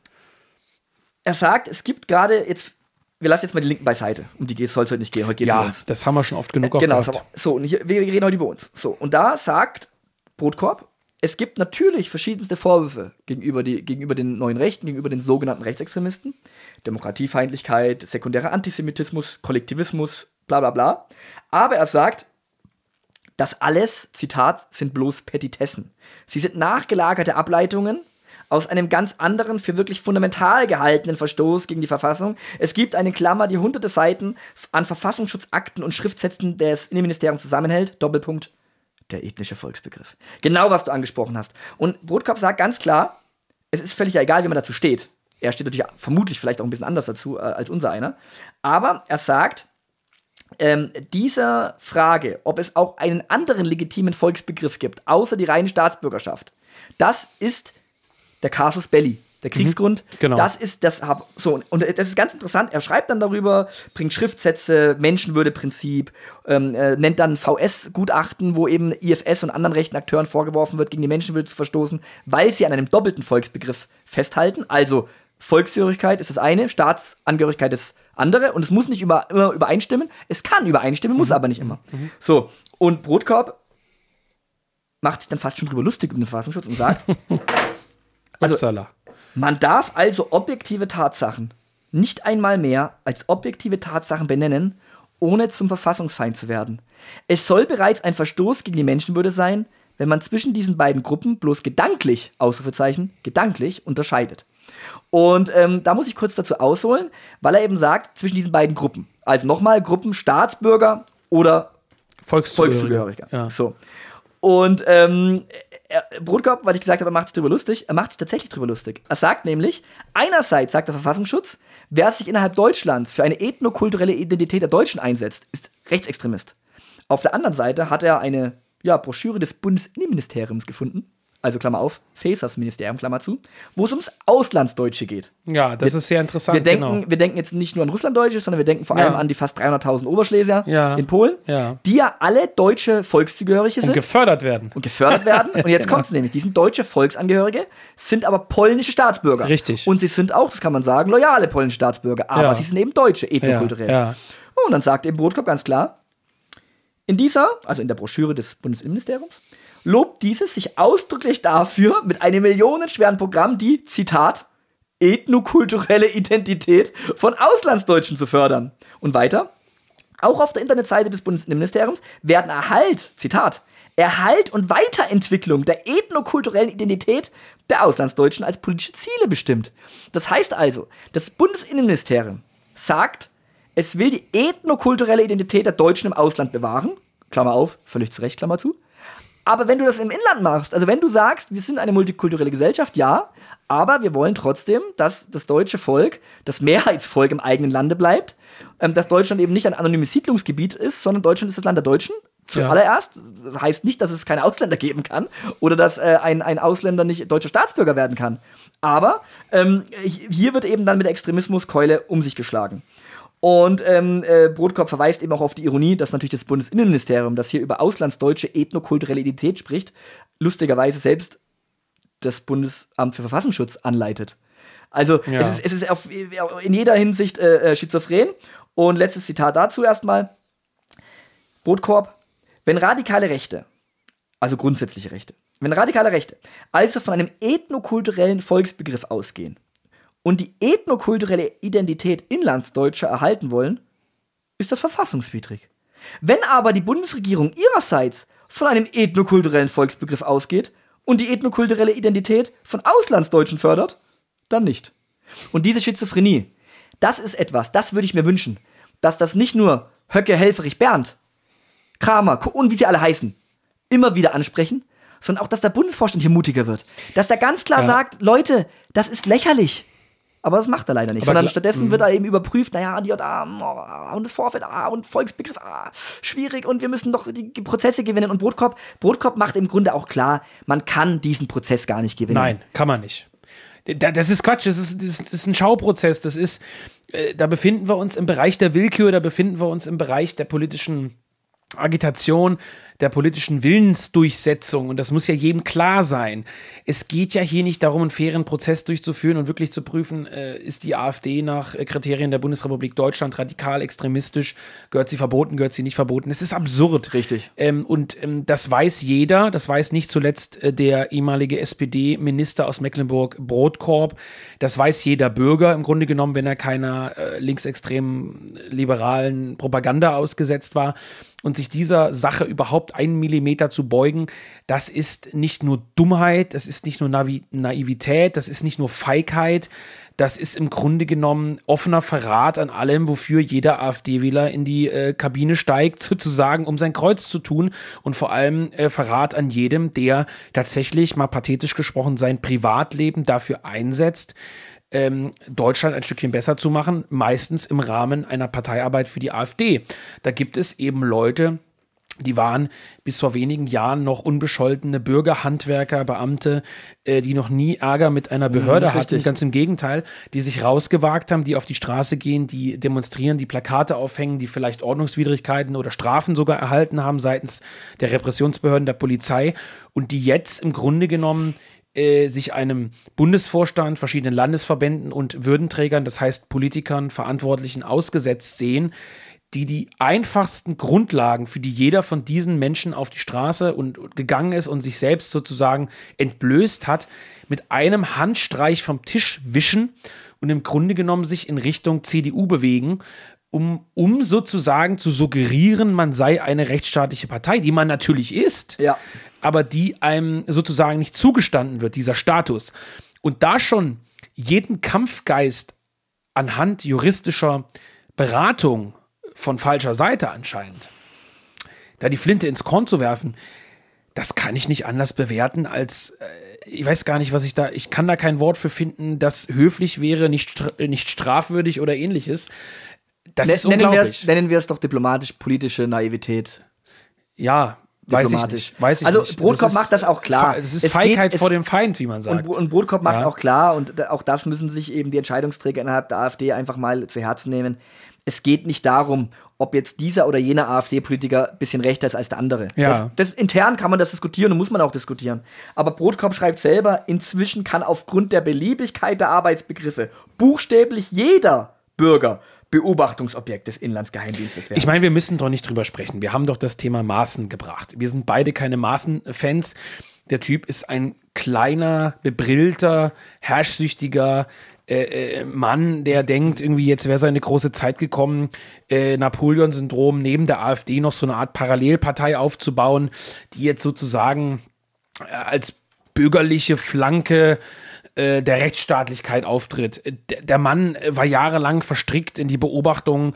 sagt, es gibt gerade jetzt. Wir lassen jetzt mal die Linken beiseite. Um die soll es heute nicht gehen. Heute geht es um uns. Das haben wir schon oft genug genau, gehabt. So, und hier, wir reden heute über uns. So, und da sagt Brodkorb, es gibt natürlich verschiedenste Vorwürfe gegenüber den neuen Rechten, gegenüber den sogenannten Rechtsextremisten. Demokratiefeindlichkeit, sekundärer Antisemitismus, Kollektivismus, bla bla bla. Aber er sagt, das alles, Zitat, sind bloß Petitessen. Sie sind nachgelagerte Ableitungen aus einem ganz anderen, für wirklich fundamental gehaltenen Verstoß gegen die Verfassung. Es gibt eine Klammer, die hunderte Seiten an Verfassungsschutzakten und Schriftsätzen des Innenministeriums zusammenhält. Doppelpunkt, der ethnische Volksbegriff. Genau, was du angesprochen hast. Und Brodkorb sagt ganz klar, es ist völlig egal, wie man dazu steht. Er steht natürlich vermutlich vielleicht auch ein bisschen anders dazu als unser einer. Aber er sagt, diese Frage, ob es auch einen anderen legitimen Volksbegriff gibt, außer die reine Staatsbürgerschaft, das ist der Casus Belli. Der Kriegsgrund, Genau. das ist und das ist ganz interessant. Er schreibt dann darüber, bringt Schriftsätze, Menschenwürdeprinzip, nennt dann VS-Gutachten, wo eben IFS und anderen rechten Akteuren vorgeworfen wird, gegen die Menschenwürde zu verstoßen, weil sie an einem doppelten Volksbegriff festhalten. Also Volkszugehörigkeit ist das eine, Staatsangehörigkeit das andere und es muss nicht immer übereinstimmen. Es kann übereinstimmen, muss aber nicht immer. So, und Brodkorb macht sich dann fast schon drüber lustig über den Verfassungsschutz und sagt, Upsala. man darf also objektive Tatsachen nicht einmal mehr als objektive Tatsachen benennen, ohne zum Verfassungsfeind zu werden. Es soll bereits ein Verstoß gegen die Menschenwürde sein, wenn man zwischen diesen beiden Gruppen bloß gedanklich, Ausrufezeichen, gedanklich unterscheidet. Und da muss ich kurz dazu ausholen, weil er eben sagt, zwischen diesen beiden Gruppen. Also nochmal, Gruppen Staatsbürger oder Volkszugehöriger. Ja. So. Und Brodkorb, weil ich gesagt habe, er macht sich drüber lustig, er macht sich tatsächlich drüber lustig. Er sagt nämlich, einerseits sagt der Verfassungsschutz, wer sich innerhalb Deutschlands für eine ethnokulturelle Identität der Deutschen einsetzt, ist Rechtsextremist. Auf der anderen Seite hat er eine Broschüre des Bundesinnenministeriums gefunden, also Klammer auf, Faesers Ministerium, Klammer zu, wo es ums Auslandsdeutsche geht. Ja, das ist sehr interessant. Wir denken jetzt nicht nur an Russlanddeutsche, sondern wir denken vor allem an die fast 300.000 Oberschlesier in Polen, die ja alle deutsche Volkszugehörige sind. Und gefördert werden. Und jetzt kommt es nämlich, die sind deutsche Volksangehörige, sind aber polnische Staatsbürger. Richtig. Und sie sind auch, das kann man sagen, loyale polnische Staatsbürger, aber sie sind eben Deutsche, ethnokulturell. Ja. Und dann sagt eben Brodkorb ganz klar, in der Broschüre des Bundesinnenministeriums, lobt dieses sich ausdrücklich dafür, mit einem millionenschweren Programm die, Zitat, ethnokulturelle Identität von Auslandsdeutschen zu fördern. Und weiter, auch auf der Internetseite des Bundesinnenministeriums werden Erhalt und Weiterentwicklung der ethnokulturellen Identität der Auslandsdeutschen als politische Ziele bestimmt. Das heißt also, das Bundesinnenministerium sagt, es will die ethnokulturelle Identität der Deutschen im Ausland bewahren, Klammer auf, völlig zu Recht, Klammer zu. Aber wenn du das im Inland machst, also wenn du sagst, wir sind eine multikulturelle Gesellschaft, ja, aber wir wollen trotzdem, dass das deutsche Volk, das Mehrheitsvolk im eigenen Lande bleibt, dass Deutschland eben nicht ein anonymes Siedlungsgebiet ist, sondern Deutschland ist das Land der Deutschen. Zuallererst. Das heißt nicht, dass es keine Ausländer geben kann oder dass ein Ausländer nicht deutscher Staatsbürger werden kann. Aber hier wird eben dann mit der Extremismuskeule um sich geschlagen. Und Brodkorb verweist eben auch auf die Ironie, dass natürlich das Bundesinnenministerium, das hier über auslandsdeutsche ethnokulturelle Identität spricht, lustigerweise selbst das Bundesamt für Verfassungsschutz anleitet. Also es ist in jeder Hinsicht schizophren. Und letztes Zitat dazu erstmal. Brodkorb, wenn radikale Rechte, also grundsätzliche Rechte, also von einem ethnokulturellen Volksbegriff ausgehen und die ethnokulturelle Identität Inlandsdeutscher erhalten wollen, ist das verfassungswidrig. Wenn aber die Bundesregierung ihrerseits von einem ethnokulturellen Volksbegriff ausgeht und die ethnokulturelle Identität von Auslandsdeutschen fördert, dann nicht. Und diese Schizophrenie, das ist etwas, das würde ich mir wünschen, dass das nicht nur Höcke, Helfferich, Berndt, Kramer und wie sie alle heißen, immer wieder ansprechen, sondern auch, dass der Bundesvorstand hier mutiger wird. Dass der ganz klar sagt, Leute, das ist lächerlich. Aber das macht er leider nicht. Sondern stattdessen wird er eben überprüft, die und das Vorfeld, und Volksbegriff, schwierig und wir müssen doch die Prozesse gewinnen. Und Brodkorb macht im Grunde auch klar, man kann diesen Prozess gar nicht gewinnen. Nein, kann man nicht. Das ist Quatsch, das ist ein Schauprozess, da befinden wir uns im Bereich der Willkür, da befinden wir uns im Bereich der politischen Agitation, der politischen Willensdurchsetzung, und das muss ja jedem klar sein. Es geht ja hier nicht darum, einen fairen Prozess durchzuführen und wirklich zu prüfen, ist die AfD nach Kriterien der Bundesrepublik Deutschland radikal, extremistisch, gehört sie verboten, gehört sie nicht verboten. Es ist absurd. Richtig. Das weiß jeder, das weiß nicht zuletzt der ehemalige SPD-Minister aus Mecklenburg, Brodkorb, das weiß jeder Bürger im Grunde genommen, wenn er keiner linksextremen, liberalen Propaganda ausgesetzt war. Und sich dieser Sache überhaupt einen Millimeter zu beugen, das ist nicht nur Dummheit, das ist nicht nur Naivität, das ist nicht nur Feigheit, das ist im Grunde genommen offener Verrat an allem, wofür jeder AfD-Wähler in die Kabine steigt, sozusagen, um sein Kreuz zu tun, und vor allem Verrat an jedem, der tatsächlich, mal pathetisch gesprochen, sein Privatleben dafür einsetzt, Deutschland ein Stückchen besser zu machen, meistens im Rahmen einer Parteiarbeit für die AfD. Da gibt es eben Leute, Die waren bis vor wenigen Jahren noch unbescholtene Bürger, Handwerker, Beamte, die noch nie Ärger mit einer Behörde hatten. Ganz im Gegenteil, die sich rausgewagt haben, die auf die Straße gehen, die demonstrieren, die Plakate aufhängen, die vielleicht Ordnungswidrigkeiten oder Strafen sogar erhalten haben seitens der Repressionsbehörden, der Polizei und die jetzt im Grunde genommen sich einem Bundesvorstand, verschiedenen Landesverbänden und Würdenträgern, das heißt Politikern, Verantwortlichen ausgesetzt sehen, die einfachsten Grundlagen, für die jeder von diesen Menschen auf die Straße und gegangen ist und sich selbst sozusagen entblößt hat, mit einem Handstreich vom Tisch wischen und im Grunde genommen sich in Richtung CDU bewegen, um sozusagen zu suggerieren, man sei eine rechtsstaatliche Partei, die man natürlich ist, aber die einem sozusagen nicht zugestanden wird, dieser Status. Und da schon jeden Kampfgeist anhand juristischer Beratung von falscher Seite anscheinend, da die Flinte ins Korn zu werfen, das kann ich nicht anders bewerten als, ich weiß gar nicht, ich kann da kein Wort für finden, das höflich wäre, nicht strafwürdig oder ähnliches. Das ist unglaublich. Nennen wir es doch diplomatisch-politische Naivität. Ja, weiß ich nicht. Also Brodkorb macht das auch klar. Es ist Feigheit vor dem Feind, wie man sagt. Und Brodkorb macht auch klar, und auch das müssen sich eben die Entscheidungsträger innerhalb der AfD einfach mal zu Herzen nehmen. Es geht nicht darum, ob jetzt dieser oder jener AfD-Politiker ein bisschen rechter ist als der andere. Ja. Das intern kann man das diskutieren und muss man auch diskutieren. Aber Brodkorb schreibt selber, inzwischen kann aufgrund der Beliebigkeit der Arbeitsbegriffe buchstäblich jeder Bürger Beobachtungsobjekt des Inlandsgeheimdienstes werden. Ich meine, wir müssen doch nicht drüber sprechen. Wir haben doch das Thema Maaßen gebracht. Wir sind beide keine Maaßen-Fans. Der Typ ist ein kleiner, bebrillter, herrschsüchtiger Mann, der denkt, irgendwie jetzt wäre seine große Zeit gekommen, Napoleon-Syndrom, neben der AfD noch so eine Art Parallelpartei aufzubauen, die jetzt sozusagen als bürgerliche Flanke der Rechtsstaatlichkeit auftritt. Der Mann war jahrelang verstrickt in die Beobachtung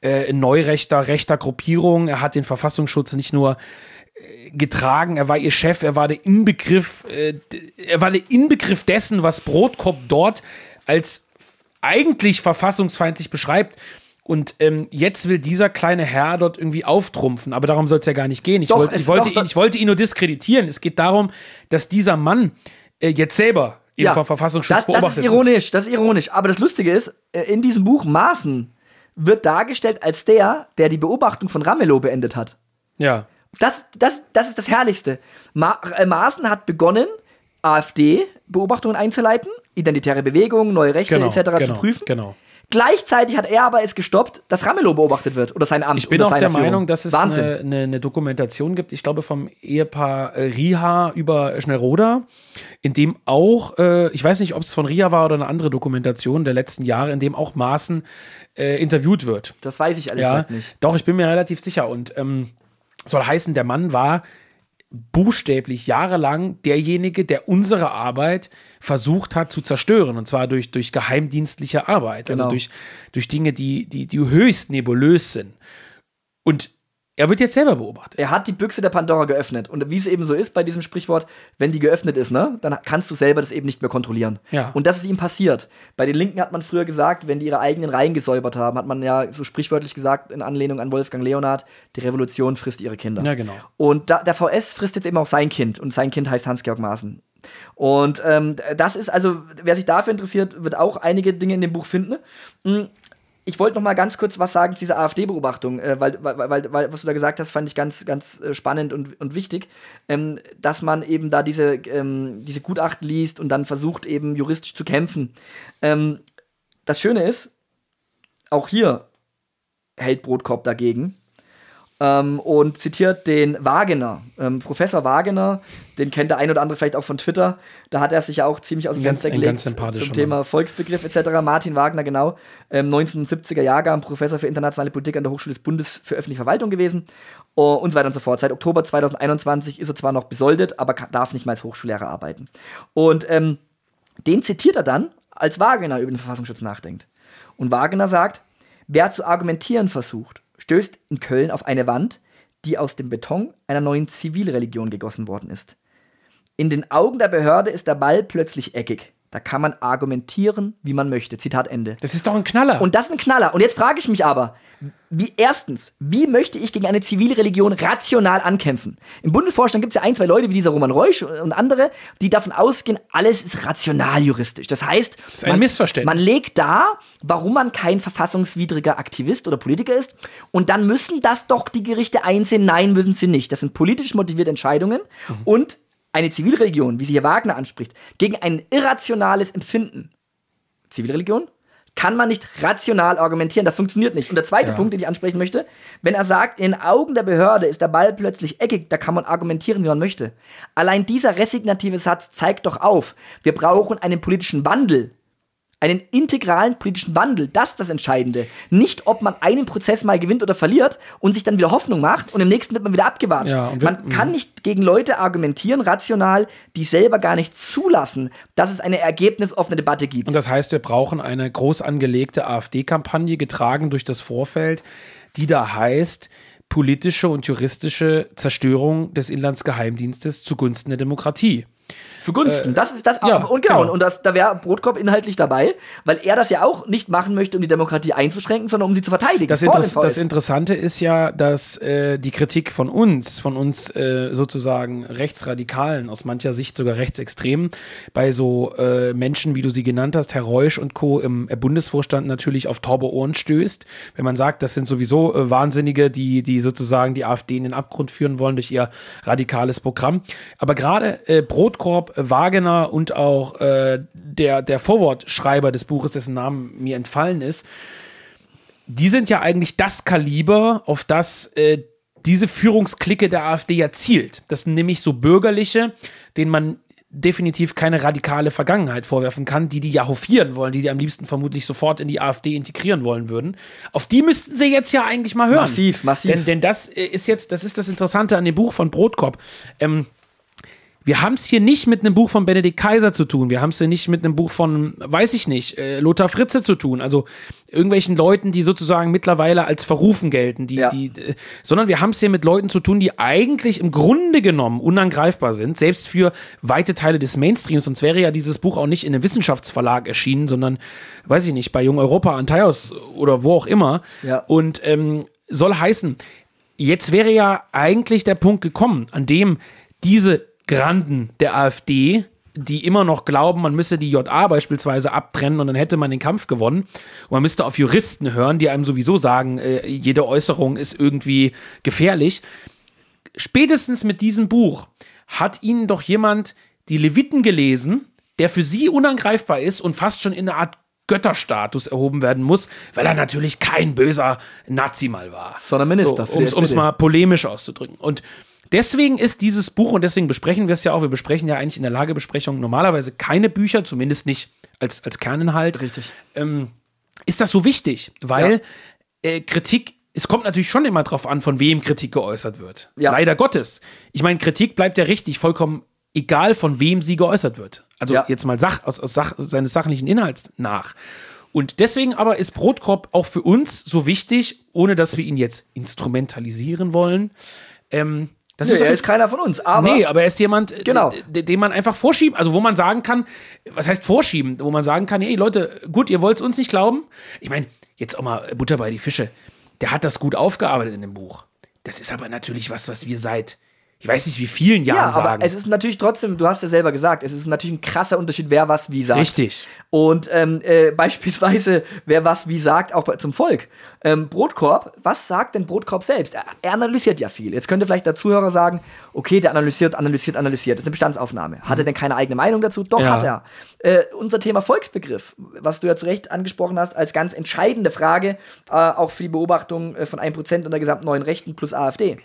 rechter Gruppierungen. Er hat den Verfassungsschutz nicht nur getragen, er war ihr Chef, er war der Inbegriff dessen, was Brodkorb dort als eigentlich verfassungsfeindlich beschreibt. Und jetzt will dieser kleine Herr dort irgendwie auftrumpfen. Aber darum soll es ja gar nicht gehen. Ich wollte ihn nur diskreditieren. Es geht darum, dass dieser Mann jetzt selber vom Verfassungsschutz beobachtet wird. Das ist ironisch. Aber das Lustige ist, in diesem Buch Maaßen wird dargestellt als der die Beobachtung von Ramelow beendet hat. Ja. Das ist das Herrlichste. Maaßen hat begonnen, AfD-Beobachtungen einzuleiten, identitäre Bewegungen, neue Rechte etc. zu prüfen. Genau. Gleichzeitig hat er aber es gestoppt, dass Ramelow beobachtet wird oder sein Amt. Ich bin auch der Meinung, dass es eine Dokumentation gibt, ich glaube vom Ehepaar Riha über Schnellroda, in dem auch, ich weiß nicht, ob es von Riha war oder eine andere Dokumentation der letzten Jahre, in dem auch Maaßen interviewt wird. Das weiß ich ehrlich gesagt nicht. Doch, ich bin mir relativ sicher. Und soll heißen, der Mann war buchstäblich jahrelang derjenige, der unsere Arbeit versucht hat zu zerstören. Und zwar durch geheimdienstliche Arbeit. Genau. Also durch Dinge, die höchst nebulös sind. Und er wird jetzt selber beobachtet. Er hat die Büchse der Pandora geöffnet. Und wie es eben so ist bei diesem Sprichwort, wenn die geöffnet ist, ne, dann kannst du selber das eben nicht mehr kontrollieren. Ja. Und das ist ihm passiert. Bei den Linken hat man früher gesagt, wenn die ihre eigenen Reihen gesäubert haben, hat man ja so sprichwörtlich gesagt, in Anlehnung an Wolfgang Leonhardt, die Revolution frisst ihre Kinder. Ja, genau. Und der VS frisst jetzt eben auch sein Kind. Und sein Kind heißt Hans-Georg Maaßen. Und das ist also, wer sich dafür interessiert, wird auch einige Dinge in dem Buch finden. Ich wollte noch mal ganz kurz was sagen zu dieser AfD-Beobachtung, weil was du da gesagt hast, fand ich ganz, ganz spannend und wichtig, dass man eben da diese Gutachten liest und dann versucht eben juristisch zu kämpfen. Das Schöne ist, auch hier hält Brodkorb dagegen und zitiert den Wagener, Professor Wagener, den kennt der ein oder andere vielleicht auch von Twitter, da hat er sich ja auch ziemlich aus dem Fenster gelegt zum Thema Volksbegriff etc. Martin Wagner, genau, 1970er Jahrgang, Professor für internationale Politik an der Hochschule des Bundes für öffentliche Verwaltung gewesen und so weiter und so fort. Seit Oktober 2021 ist er zwar noch besoldet, aber darf nicht mal als Hochschullehrer arbeiten. Und den zitiert er dann, als Wagener über den Verfassungsschutz nachdenkt. Und Wagener sagt, wer zu argumentieren versucht, stößt in Köln auf eine Wand, die aus dem Beton einer neuen Zivilreligion gegossen worden ist. In den Augen der Behörde ist der Ball plötzlich eckig. Da kann man argumentieren, wie man möchte. Zitat Ende. Das ist doch ein Knaller. Und das ist ein Knaller. Und jetzt frage ich mich aber, wie möchte ich gegen eine Zivilreligion rational ankämpfen? Im Bundesvorstand gibt es ja 2 Leute, wie dieser Roman Reusch und andere, die davon ausgehen, alles ist rational juristisch. Das heißt, das ist ein Missverständnis. Man legt dar, warum man kein verfassungswidriger Aktivist oder Politiker ist. Und dann müssen das doch die Gerichte einsehen. Nein, müssen sie nicht. Das sind politisch motivierte Entscheidungen. Und eine Zivilreligion, wie sie hier Wagner anspricht, gegen ein irrationales Empfinden, Zivilreligion, kann man nicht rational argumentieren. Das funktioniert nicht. Und der zweite Punkt, den ich ansprechen möchte, wenn er sagt, in den Augen der Behörde ist der Ball plötzlich eckig, da kann man argumentieren, wie man möchte. Allein dieser resignative Satz zeigt doch auf, wir brauchen einen politischen Wandel. Einen integralen politischen Wandel, das ist das Entscheidende. Nicht, ob man einen Prozess mal gewinnt oder verliert und sich dann wieder Hoffnung macht und im nächsten wird man wieder abgewatscht. Ja, man kann nicht gegen Leute argumentieren, rational, die selber gar nicht zulassen, dass es eine ergebnisoffene Debatte gibt. Und das heißt, wir brauchen eine groß angelegte AfD-Kampagne, getragen durch das Vorfeld, die da heißt, politische und juristische Zerstörung des Inlandsgeheimdienstes zugunsten der Demokratie. Zugunsten, das ist das. Ja, und genau. Und da wäre Brotkorb inhaltlich dabei, weil er das ja auch nicht machen möchte, um die Demokratie einzuschränken, sondern um sie zu verteidigen. Das Interessante ist ja, dass die Kritik von uns sozusagen Rechtsradikalen, aus mancher Sicht sogar Rechtsextremen, bei so Menschen, wie du sie genannt hast, Herr Reusch und Co. im Bundesvorstand natürlich auf taube Ohren stößt. Wenn man sagt, das sind sowieso Wahnsinnige, die sozusagen die AfD in den Abgrund führen wollen durch ihr radikales Programm. Aber gerade Brotkorb, Wagner und auch der Vorwortschreiber des Buches, dessen Namen mir entfallen ist, die sind ja eigentlich das Kaliber, auf das diese Führungsklicke der AfD ja zielt. Das sind nämlich so Bürgerliche, denen man definitiv keine radikale Vergangenheit vorwerfen kann, die ja hofieren wollen, die am liebsten vermutlich sofort in die AfD integrieren wollen würden. Auf die müssten sie jetzt ja eigentlich mal hören. Massiv. Denn das ist das Interessante an dem Buch von Brotkorb. Wir haben es hier nicht mit einem Buch von Benedikt Kaiser zu tun. Wir haben es hier nicht mit einem Buch von, weiß ich nicht, Lothar Fritze zu tun. Also irgendwelchen Leuten, die sozusagen mittlerweile als verrufen gelten. Sondern wir haben es hier mit Leuten zu tun, die eigentlich im Grunde genommen unangreifbar sind. Selbst für weite Teile des Mainstreams. Sonst wäre ja dieses Buch auch nicht in einem Wissenschaftsverlag erschienen, sondern, weiß ich nicht, bei Jung Europa, Antaios oder wo auch immer. Ja. Und soll heißen, jetzt wäre ja eigentlich der Punkt gekommen, an dem diese Granden der AfD, die immer noch glauben, man müsse die JA beispielsweise abtrennen und dann hätte man den Kampf gewonnen. Und man müsste auf Juristen hören, die einem sowieso sagen, jede Äußerung ist irgendwie gefährlich. Spätestens mit diesem Buch hat ihnen doch jemand die Leviten gelesen, der für sie unangreifbar ist und fast schon in eine Art Götterstatus erhoben werden muss, weil er natürlich kein böser Nazi mal war. Sondern Minister. So, um es mal polemisch auszudrücken. Und deswegen ist dieses Buch, und deswegen besprechen wir es ja auch, wir besprechen ja eigentlich in der Lagebesprechung normalerweise keine Bücher, zumindest nicht als Kerninhalt. Richtig. Ist das so wichtig? Weil Kritik, es kommt natürlich schon immer drauf an, von wem Kritik geäußert wird. Ja. Leider Gottes. Ich meine, Kritik bleibt ja richtig vollkommen egal, von wem sie geäußert wird. Also jetzt mal seines sachlichen Inhalts nach. Und deswegen aber ist Brotkorb auch für uns so wichtig, ohne dass wir ihn jetzt instrumentalisieren wollen. Er ist keiner von uns, aber er ist jemand, den man einfach vorschieben, also wo man sagen kann, was heißt vorschieben, wo man sagen kann, hey Leute, gut, ihr wollt es uns nicht glauben. Ich meine, jetzt auch mal Butter bei die Fische. Der hat das gut aufgearbeitet in dem Buch. Das ist aber natürlich was wir seit, ich weiß nicht wie vielen Jahren sagen. Aber es ist natürlich trotzdem, du hast ja selber gesagt, es ist natürlich ein krasser Unterschied, wer was wie sagt. Richtig. Und beispielsweise, wer was wie sagt, auch zum Volk. Brotkorb, was sagt denn Brotkorb selbst? Er analysiert ja viel. Jetzt könnte vielleicht der Zuhörer sagen, okay, der analysiert. Das ist eine Bestandsaufnahme. Hat er denn keine eigene Meinung dazu? Doch, hat er. Unser Thema Volksbegriff, was du ja zu Recht angesprochen hast, als ganz entscheidende Frage, auch für die Beobachtung von 1% unter gesamten neuen Rechten plus AfD.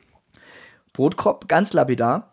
Brotkorb, ganz lapidar,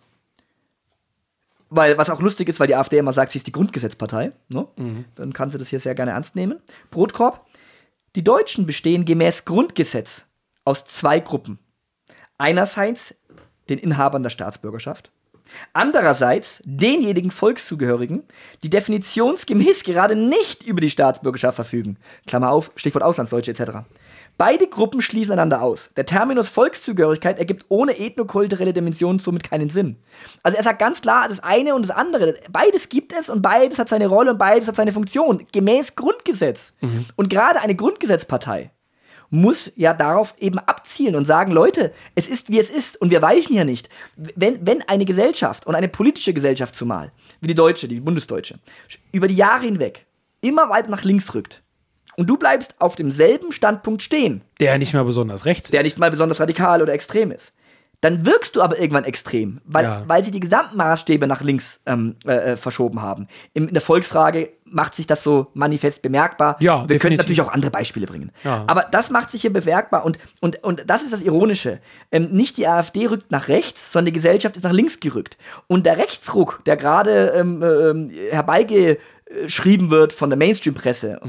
weil, was auch lustig ist, weil die AfD immer sagt, sie ist die Grundgesetzpartei, ne? Dann kann sie das hier sehr gerne ernst nehmen. Brotkorb, die Deutschen bestehen gemäß Grundgesetz aus 2 Gruppen. Einerseits den Inhabern der Staatsbürgerschaft, andererseits denjenigen Volkszugehörigen, die definitionsgemäß gerade nicht über die Staatsbürgerschaft verfügen. Klammer auf, Stichwort Auslandsdeutsche etc. Beide Gruppen schließen einander aus. Der Terminus Volkszugehörigkeit ergibt ohne ethnokulturelle Dimension somit keinen Sinn. Also er sagt ganz klar, das eine und das andere, beides gibt es und beides hat seine Rolle und beides hat seine Funktion, gemäß Grundgesetz. Und gerade eine Grundgesetzpartei muss ja darauf eben abzielen und sagen, Leute, es ist, wie es ist und wir weichen hier nicht. Wenn eine Gesellschaft und eine politische Gesellschaft zumal, wie die deutsche, die bundesdeutsche, über die Jahre hinweg immer weiter nach links rückt, und du bleibst auf demselben Standpunkt stehen. Der nicht mal besonders rechts ist. Der nicht mal besonders radikal oder extrem ist. Dann wirkst du aber irgendwann extrem, weil sie die gesamten Maßstäbe nach links verschoben haben. In der Volksfrage macht sich das so manifest bemerkbar. Ja, wir können natürlich auch andere Beispiele bringen. Ja. Aber das macht sich hier bemerkbar und das ist das Ironische. Nicht die AfD rückt nach rechts, sondern die Gesellschaft ist nach links gerückt. Und der Rechtsruck, der gerade herbeigeschrieben wird von der Mainstream-Presse,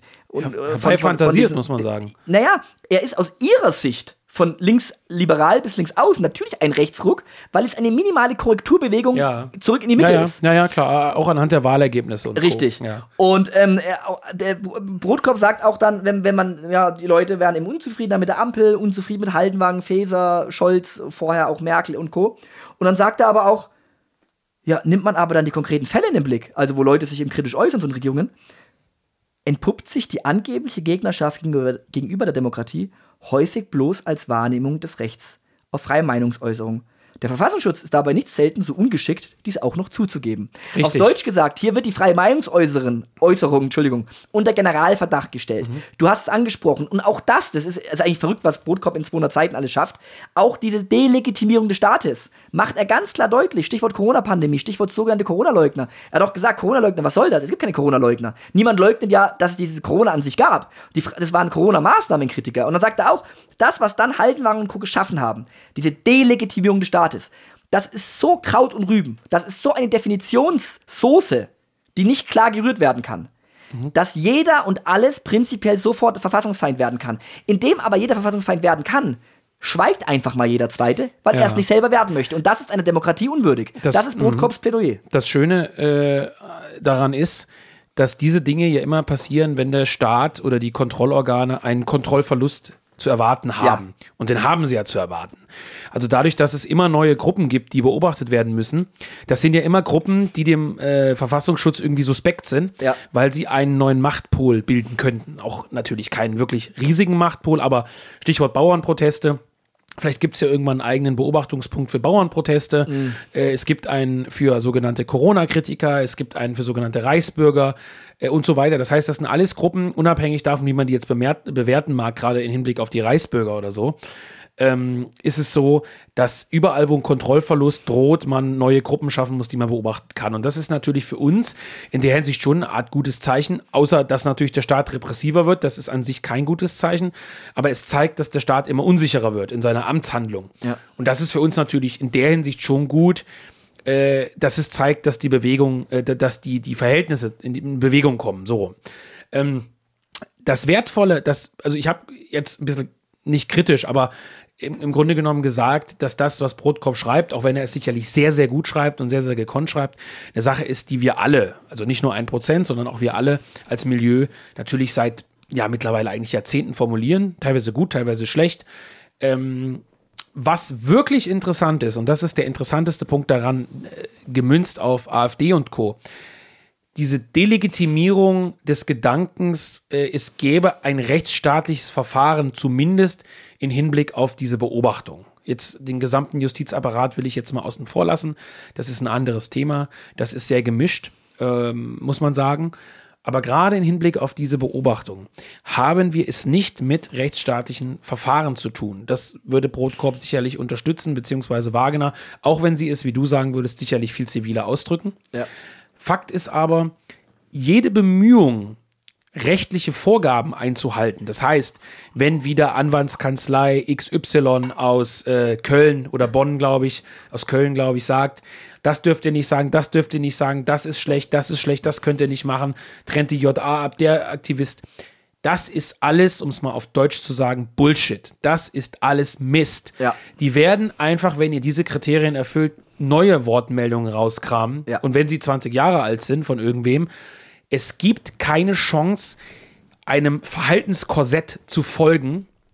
fantasiert, muss man sagen. Naja, er ist aus ihrer Sicht von links liberal bis links außen natürlich ein Rechtsruck, weil es eine minimale Korrekturbewegung zurück in die Mitte ist. Ja, klar, auch anhand der Wahlergebnisse. Und richtig. So. Ja. Und der Brodkorb sagt auch dann, wenn man, die Leute wären eben unzufriedener mit der Ampel, unzufrieden mit Haldenwang, Faeser, Scholz, vorher auch Merkel und Co. Und dann sagt er aber auch, nimmt man aber dann die konkreten Fälle in den Blick, also wo Leute sich eben kritisch äußern von Regierungen, entpuppt sich die angebliche Gegnerschaft gegenüber der Demokratie häufig bloß als Wahrnehmung des Rechts auf freie Meinungsäußerung. Der Verfassungsschutz ist dabei nicht selten so ungeschickt, dies auch noch zuzugeben. Richtig. Auf Deutsch gesagt, hier wird die freie Meinungsäußerung unter Generalverdacht gestellt. Du hast es angesprochen. Und auch das ist eigentlich verrückt, was Brodkorb in 200 Seiten alles schafft. Auch diese Delegitimierung des Staates macht er ganz klar deutlich. Stichwort Corona-Pandemie, Stichwort sogenannte Corona-Leugner. Er hat auch gesagt, Corona-Leugner, was soll das? Es gibt keine Corona-Leugner. Niemand leugnet ja, dass es diese Corona an sich gab. Das waren Corona-Maßnahmenkritiker. Und dann sagt er auch, das, was dann Haldenwang und Co. geschaffen haben, diese Delegitimierung des Staates, das ist so Kraut und Rüben, das ist so eine Definitionssoße, die nicht klar gerührt werden kann, dass jeder und alles prinzipiell sofort Verfassungsfeind werden kann. Indem aber jeder Verfassungsfeind werden kann, schweigt einfach mal jeder Zweite, weil er es nicht selber werden möchte. Und das ist eine Demokratie unwürdig. Das ist Brodkorps Plädoyer. Das Schöne daran ist, dass diese Dinge ja immer passieren, wenn der Staat oder die Kontrollorgane einen Kontrollverlust zu erwarten haben. Ja. Und den haben sie ja zu erwarten. Also dadurch, dass es immer neue Gruppen gibt, die beobachtet werden müssen, das sind ja immer Gruppen, die dem Verfassungsschutz irgendwie suspekt sind, weil sie einen neuen Machtpol bilden könnten. Auch natürlich keinen wirklich riesigen Machtpol, aber Stichwort Bauernproteste. Vielleicht gibt es ja irgendwann einen eigenen Beobachtungspunkt für Bauernproteste. Es gibt einen für sogenannte Corona-Kritiker, es gibt einen für sogenannte Reichsbürger und so weiter. Das heißt, das sind alles Gruppen, unabhängig davon, wie man die jetzt bewerten mag, gerade im Hinblick auf die Reichsbürger oder so. Ist es so, dass überall, wo ein Kontrollverlust droht, man neue Gruppen schaffen muss, die man beobachten kann. Und das ist natürlich für uns in der Hinsicht schon eine Art gutes Zeichen, außer dass natürlich der Staat repressiver wird. Das ist an sich kein gutes Zeichen, aber es zeigt, dass der Staat immer unsicherer wird in seiner Amtshandlung. Ja. Und das ist für uns natürlich in der Hinsicht schon gut, dass es zeigt, dass die Bewegung, dass die Verhältnisse in Bewegung kommen, so rum. Das Wertvolle, also ich habe jetzt ein bisschen nicht kritisch, aber im Grunde genommen gesagt, dass das, was Brodkorb schreibt, auch wenn er es sicherlich sehr, sehr gut schreibt und sehr, sehr gekonnt schreibt, eine Sache ist, die wir alle, also nicht nur 1%, sondern auch wir alle als Milieu natürlich seit mittlerweile eigentlich Jahrzehnten formulieren, teilweise gut, teilweise schlecht. Was wirklich interessant ist, und das ist der interessanteste Punkt daran, gemünzt auf AfD und Co., diese Delegitimierung des Gedankens, es gäbe ein rechtsstaatliches Verfahren, zumindest in Hinblick auf diese Beobachtung. Jetzt den gesamten Justizapparat will ich jetzt mal außen vor lassen. Das ist ein anderes Thema. Das ist sehr gemischt, muss man sagen. Aber gerade im Hinblick auf diese Beobachtung haben wir es nicht mit rechtsstaatlichen Verfahren zu tun. Das würde Brodkorb sicherlich unterstützen, beziehungsweise Wagener, auch wenn sie es, wie du sagen würdest, sicherlich viel ziviler ausdrücken. Ja. Fakt ist aber, jede Bemühung, rechtliche Vorgaben einzuhalten, das heißt, wenn wieder Anwaltskanzlei XY aus Köln oder Bonn, aus Köln, sagt, das dürft ihr nicht sagen, das dürft ihr nicht sagen, das ist schlecht, das könnt ihr nicht machen, trennt die JA ab, der Aktivist. Das ist alles, um es mal auf Deutsch zu sagen, Bullshit. Das ist alles Mist. Ja. Die werden einfach, wenn ihr diese Kriterien erfüllt, neue Wortmeldungen rauskramen. Ja. Und wenn sie 20 Jahre alt sind von irgendwem, es gibt keine Chance, einem Verhaltenskorsett zu folgen,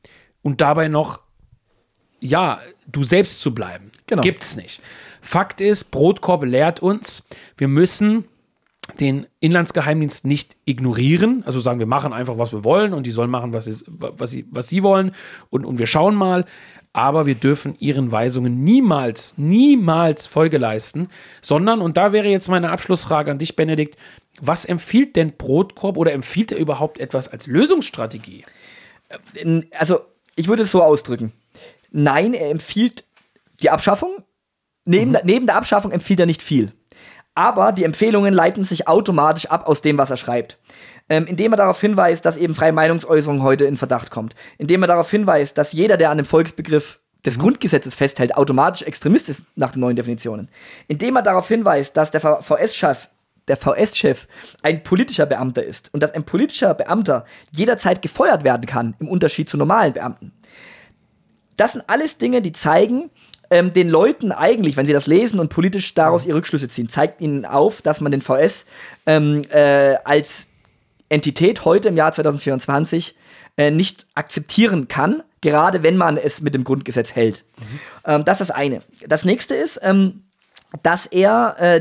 und dabei noch, ja, du selbst zu bleiben. Genau. Gibt's nicht. Fakt ist, Brotkorb lehrt uns, wir müssen den Inlandsgeheimdienst nicht ignorieren, also sagen, wir machen einfach, was wir wollen und die sollen machen, was sie wollen und wir schauen mal, aber wir dürfen ihren Weisungen niemals Folge leisten, sondern, und da wäre jetzt meine Abschlussfrage an dich, Benedikt, was empfiehlt denn Brotkorb oder empfiehlt er überhaupt etwas als Lösungsstrategie? Also, ich würde es so ausdrücken. Nein, er empfiehlt die Abschaffung. Neben der Abschaffung empfiehlt er nicht viel. Aber die Empfehlungen leiten sich automatisch ab aus dem, was er schreibt. Indem er darauf hinweist, dass eben freie Meinungsäußerung heute in Verdacht kommt. Indem er darauf hinweist, dass jeder, der an dem Volksbegriff des Grundgesetzes festhält, automatisch Extremist ist nach den neuen Definitionen. Indem er darauf hinweist, dass der VS-Chef ein politischer Beamter ist und dass ein politischer Beamter jederzeit gefeuert werden kann, im Unterschied zu normalen Beamten. Das sind alles Dinge, die zeigen, den Leuten eigentlich, wenn sie das lesen und politisch daraus ihre Rückschlüsse ziehen, zeigt ihnen auf, dass man den VS als Entität heute im Jahr 2024 nicht akzeptieren kann, gerade wenn man es mit dem Grundgesetz hält. Das ist das eine. Das nächste ist, dass er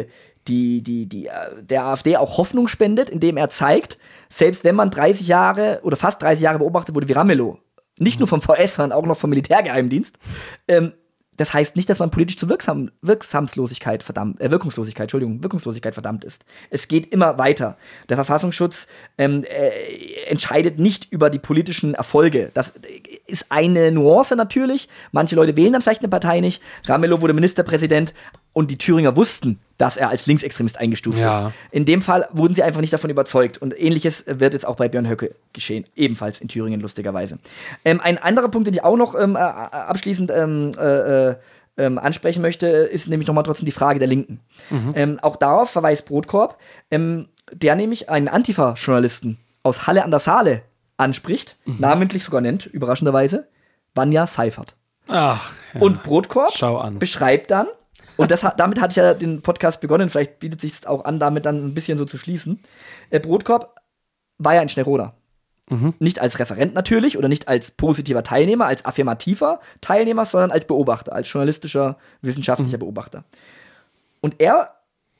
der AfD auch Hoffnung spendet, indem er zeigt, selbst wenn man 30 Jahre oder fast 30 Jahre beobachtet wurde wie Ramelow, nicht nur vom VS, sondern auch noch vom Militärgeheimdienst, das heißt nicht, dass man politisch zu Wirkungslosigkeit verdammt ist. Es geht immer weiter. Der Verfassungsschutz entscheidet nicht über die politischen Erfolge. Das ist eine Nuance natürlich. Manche Leute wählen dann vielleicht eine Partei nicht. Ramelow wurde Ministerpräsident und die Thüringer wussten, dass er als Linksextremist eingestuft ist. In dem Fall wurden sie einfach nicht davon überzeugt. Und Ähnliches wird jetzt auch bei Björn Höcke geschehen. Ebenfalls in Thüringen, lustigerweise. Ein anderer Punkt, den ich auch noch abschließend ansprechen möchte, ist nämlich nochmal trotzdem die Frage der Linken. Auch darauf verweist Brotkorb, der nämlich einen Antifa-Journalisten aus Halle an der Saale anspricht, namentlich sogar nennt, überraschenderweise, Vanja Seifert. Ach, ja. Und Brotkorb beschreibt dann, und damit hatte ich ja den Podcast begonnen, vielleicht bietet es sich auch an, damit dann ein bisschen so zu schließen. Brotkorb war ja in Schnellroda. Nicht als Referent natürlich oder nicht als positiver Teilnehmer, als affirmativer Teilnehmer, sondern als Beobachter, als journalistischer, wissenschaftlicher Beobachter. Und er,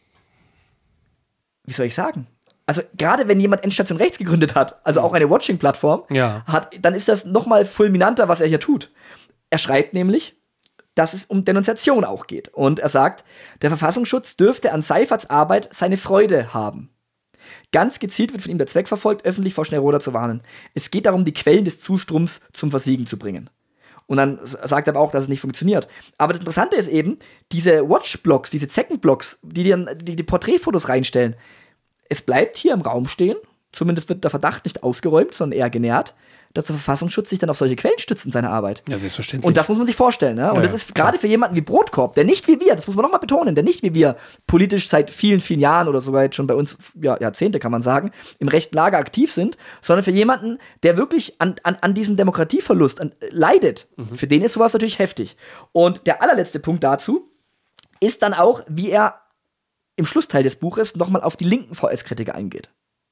wie soll ich sagen? Also gerade wenn jemand Endstation Rechts gegründet hat, also auch eine Watching-Plattform, hat, dann ist das noch mal fulminanter, was er hier tut. Er schreibt nämlich, dass es um Denunziation auch geht. Und er sagt, der Verfassungsschutz dürfte an Seiferts Arbeit seine Freude haben. Ganz gezielt wird von ihm der Zweck verfolgt, öffentlich vor Schnellroda zu warnen. Es geht darum, die Quellen des Zustroms zum Versiegen zu bringen. Und dann sagt er aber auch, dass es nicht funktioniert. Aber das Interessante ist eben, diese Watch-Blogs, diese Zeckenblogs, die Porträtfotos reinstellen, es bleibt hier im Raum stehen, zumindest wird der Verdacht nicht ausgeräumt, sondern eher genährt, dass der Verfassungsschutz sich dann auf solche Quellen stützt in seiner Arbeit. Ja, selbstverständlich. Und das muss man sich vorstellen. Ne? Und das ist gerade für jemanden wie Brotkorb, der nicht wie wir, das muss man nochmal betonen, der nicht wie wir politisch seit vielen, vielen Jahren oder sogar jetzt schon bei uns, Jahrzehnte kann man sagen, im rechten Lager aktiv sind, sondern für jemanden, der wirklich an diesem Demokratieverlust leidet. Für den ist sowas natürlich heftig. Und der allerletzte Punkt dazu ist dann auch, wie er im Schlussteil des Buches nochmal auf die linken VS-Kritiker eingeht.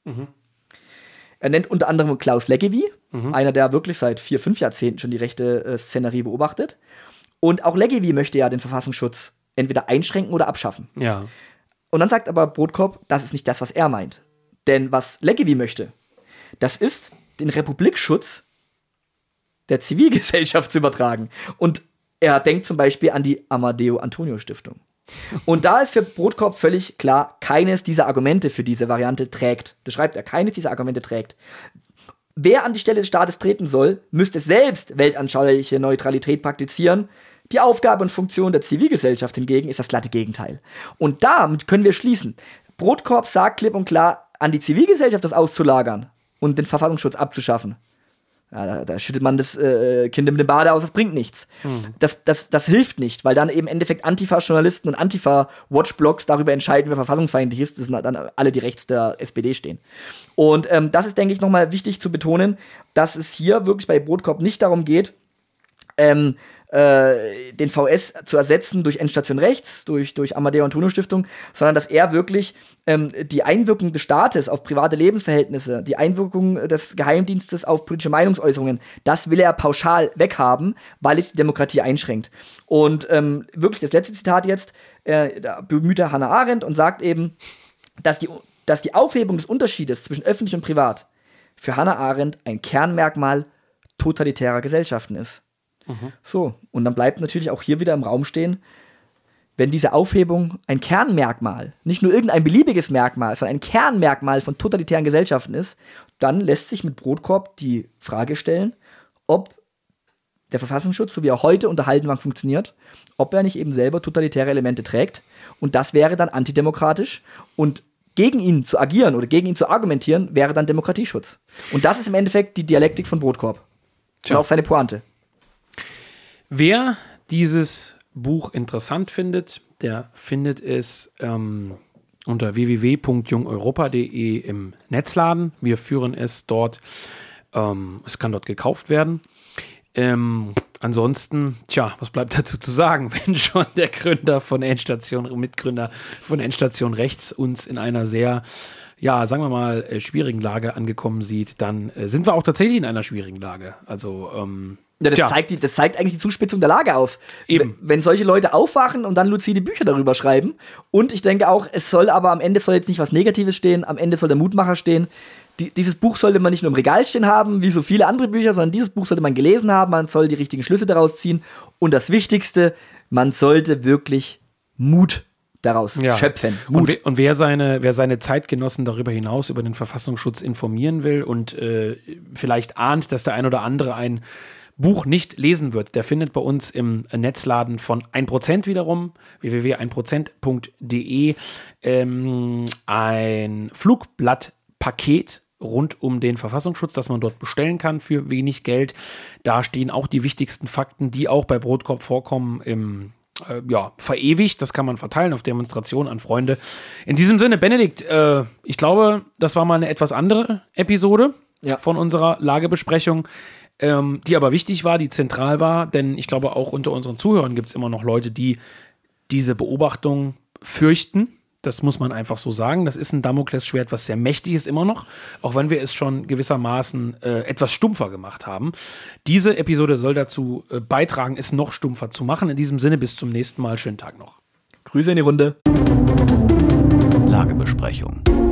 Er nennt unter anderem Klaus Leggevi, einer, der wirklich seit 4-5 Jahrzehnten schon die rechte Szenerie beobachtet. Und auch Leggevi möchte ja den Verfassungsschutz entweder einschränken oder abschaffen. Ja. Und dann sagt aber Brotkorb, das ist nicht das, was er meint. Denn was Leggevi möchte, das ist, den Republikschutz der Zivilgesellschaft zu übertragen. Und er denkt zum Beispiel an die Amadeo Antonio Stiftung. Und da ist für Brotkorb völlig klar, keines dieser Argumente für diese Variante trägt. Das schreibt er, keines dieser Argumente trägt. Wer an die Stelle des Staates treten soll, müsste selbst weltanschauliche Neutralität praktizieren. Die Aufgabe und Funktion der Zivilgesellschaft hingegen ist das glatte Gegenteil. Und damit können wir schließen. Brotkorb sagt klipp und klar, an die Zivilgesellschaft das auszulagern und den Verfassungsschutz abzuschaffen. Ja, da schüttet man das Kind mit dem Bade aus, das bringt nichts. Das hilft nicht, weil dann eben im Endeffekt Antifa-Journalisten und Antifa-Watchblogs darüber entscheiden, wer verfassungsfeindlich ist. Das sind dann alle, die rechts der SPD stehen. Und das ist, denke ich, nochmal wichtig zu betonen, dass es hier wirklich bei Brotkorb nicht darum geht, den VS zu ersetzen durch Endstation Rechts, durch Amadeo Antonio Stiftung, sondern dass er wirklich die Einwirkung des Staates auf private Lebensverhältnisse, die Einwirkung des Geheimdienstes auf politische Meinungsäußerungen, das will er pauschal weghaben, weil es die Demokratie einschränkt. Und wirklich das letzte Zitat jetzt, da bemüht er Hannah Arendt und sagt eben, dass die Aufhebung des Unterschiedes zwischen öffentlich und privat für Hannah Arendt ein Kernmerkmal totalitärer Gesellschaften ist. So, und dann bleibt natürlich auch hier wieder im Raum stehen, wenn diese Aufhebung ein Kernmerkmal, nicht nur irgendein beliebiges Merkmal, sondern ein Kernmerkmal von totalitären Gesellschaften ist, dann lässt sich mit Brotkorb die Frage stellen, ob der Verfassungsschutz, so wie er heute unter Haldenwang funktioniert, ob er nicht eben selber totalitäre Elemente trägt. Und das wäre dann antidemokratisch. Und gegen ihn zu agieren oder gegen ihn zu argumentieren, wäre dann Demokratieschutz. Und das ist im Endeffekt die Dialektik von Brotkorb. Und auch seine Pointe. Wer dieses Buch interessant findet, der findet es unter www.jungeuropa.de im Netzladen. Wir führen es dort. Es kann dort gekauft werden. Ansonsten, was bleibt dazu zu sagen, wenn schon der Mitgründer von Endstation Rechts uns in einer sehr, sagen wir mal, schwierigen Lage angekommen sieht, dann sind wir auch tatsächlich in einer schwierigen Lage. Also, das zeigt eigentlich die Zuspitzung der Lage auf. Eben. Wenn solche Leute aufwachen und dann luzide Bücher darüber schreiben. Und ich denke auch, am Ende soll jetzt nicht was Negatives stehen, am Ende soll der Mutmacher stehen. Dieses Buch sollte man nicht nur im Regal stehen haben, wie so viele andere Bücher, sondern dieses Buch sollte man gelesen haben, man soll die richtigen Schlüsse daraus ziehen. Und das Wichtigste, man sollte wirklich Mut daraus schöpfen. Mut. Und wer seine Zeitgenossen darüber hinaus über den Verfassungsschutz informieren will und vielleicht ahnt, dass der ein oder andere ein Buch nicht lesen wird, der findet bei uns im Netzladen von 1% wiederum, www.1%.de, ein Flugblattpaket rund um den Verfassungsschutz, das man dort bestellen kann für wenig Geld. Da stehen auch die wichtigsten Fakten, die auch bei Brotkorb vorkommen, verewigt. Das kann man verteilen auf Demonstrationen an Freunde. In diesem Sinne, Benedikt, ich glaube, das war mal eine etwas andere Episode von unserer Lagebesprechung, die aber wichtig war, die zentral war, denn ich glaube, auch unter unseren Zuhörern gibt es immer noch Leute, die diese Beobachtung fürchten. Das muss man einfach so sagen. Das ist ein Damoklesschwert, was sehr mächtig ist immer noch, auch wenn wir es schon gewissermaßen etwas stumpfer gemacht haben. Diese Episode soll dazu beitragen, es noch stumpfer zu machen. In diesem Sinne, bis zum nächsten Mal. Schönen Tag noch. Grüße in die Runde. Lagebesprechung.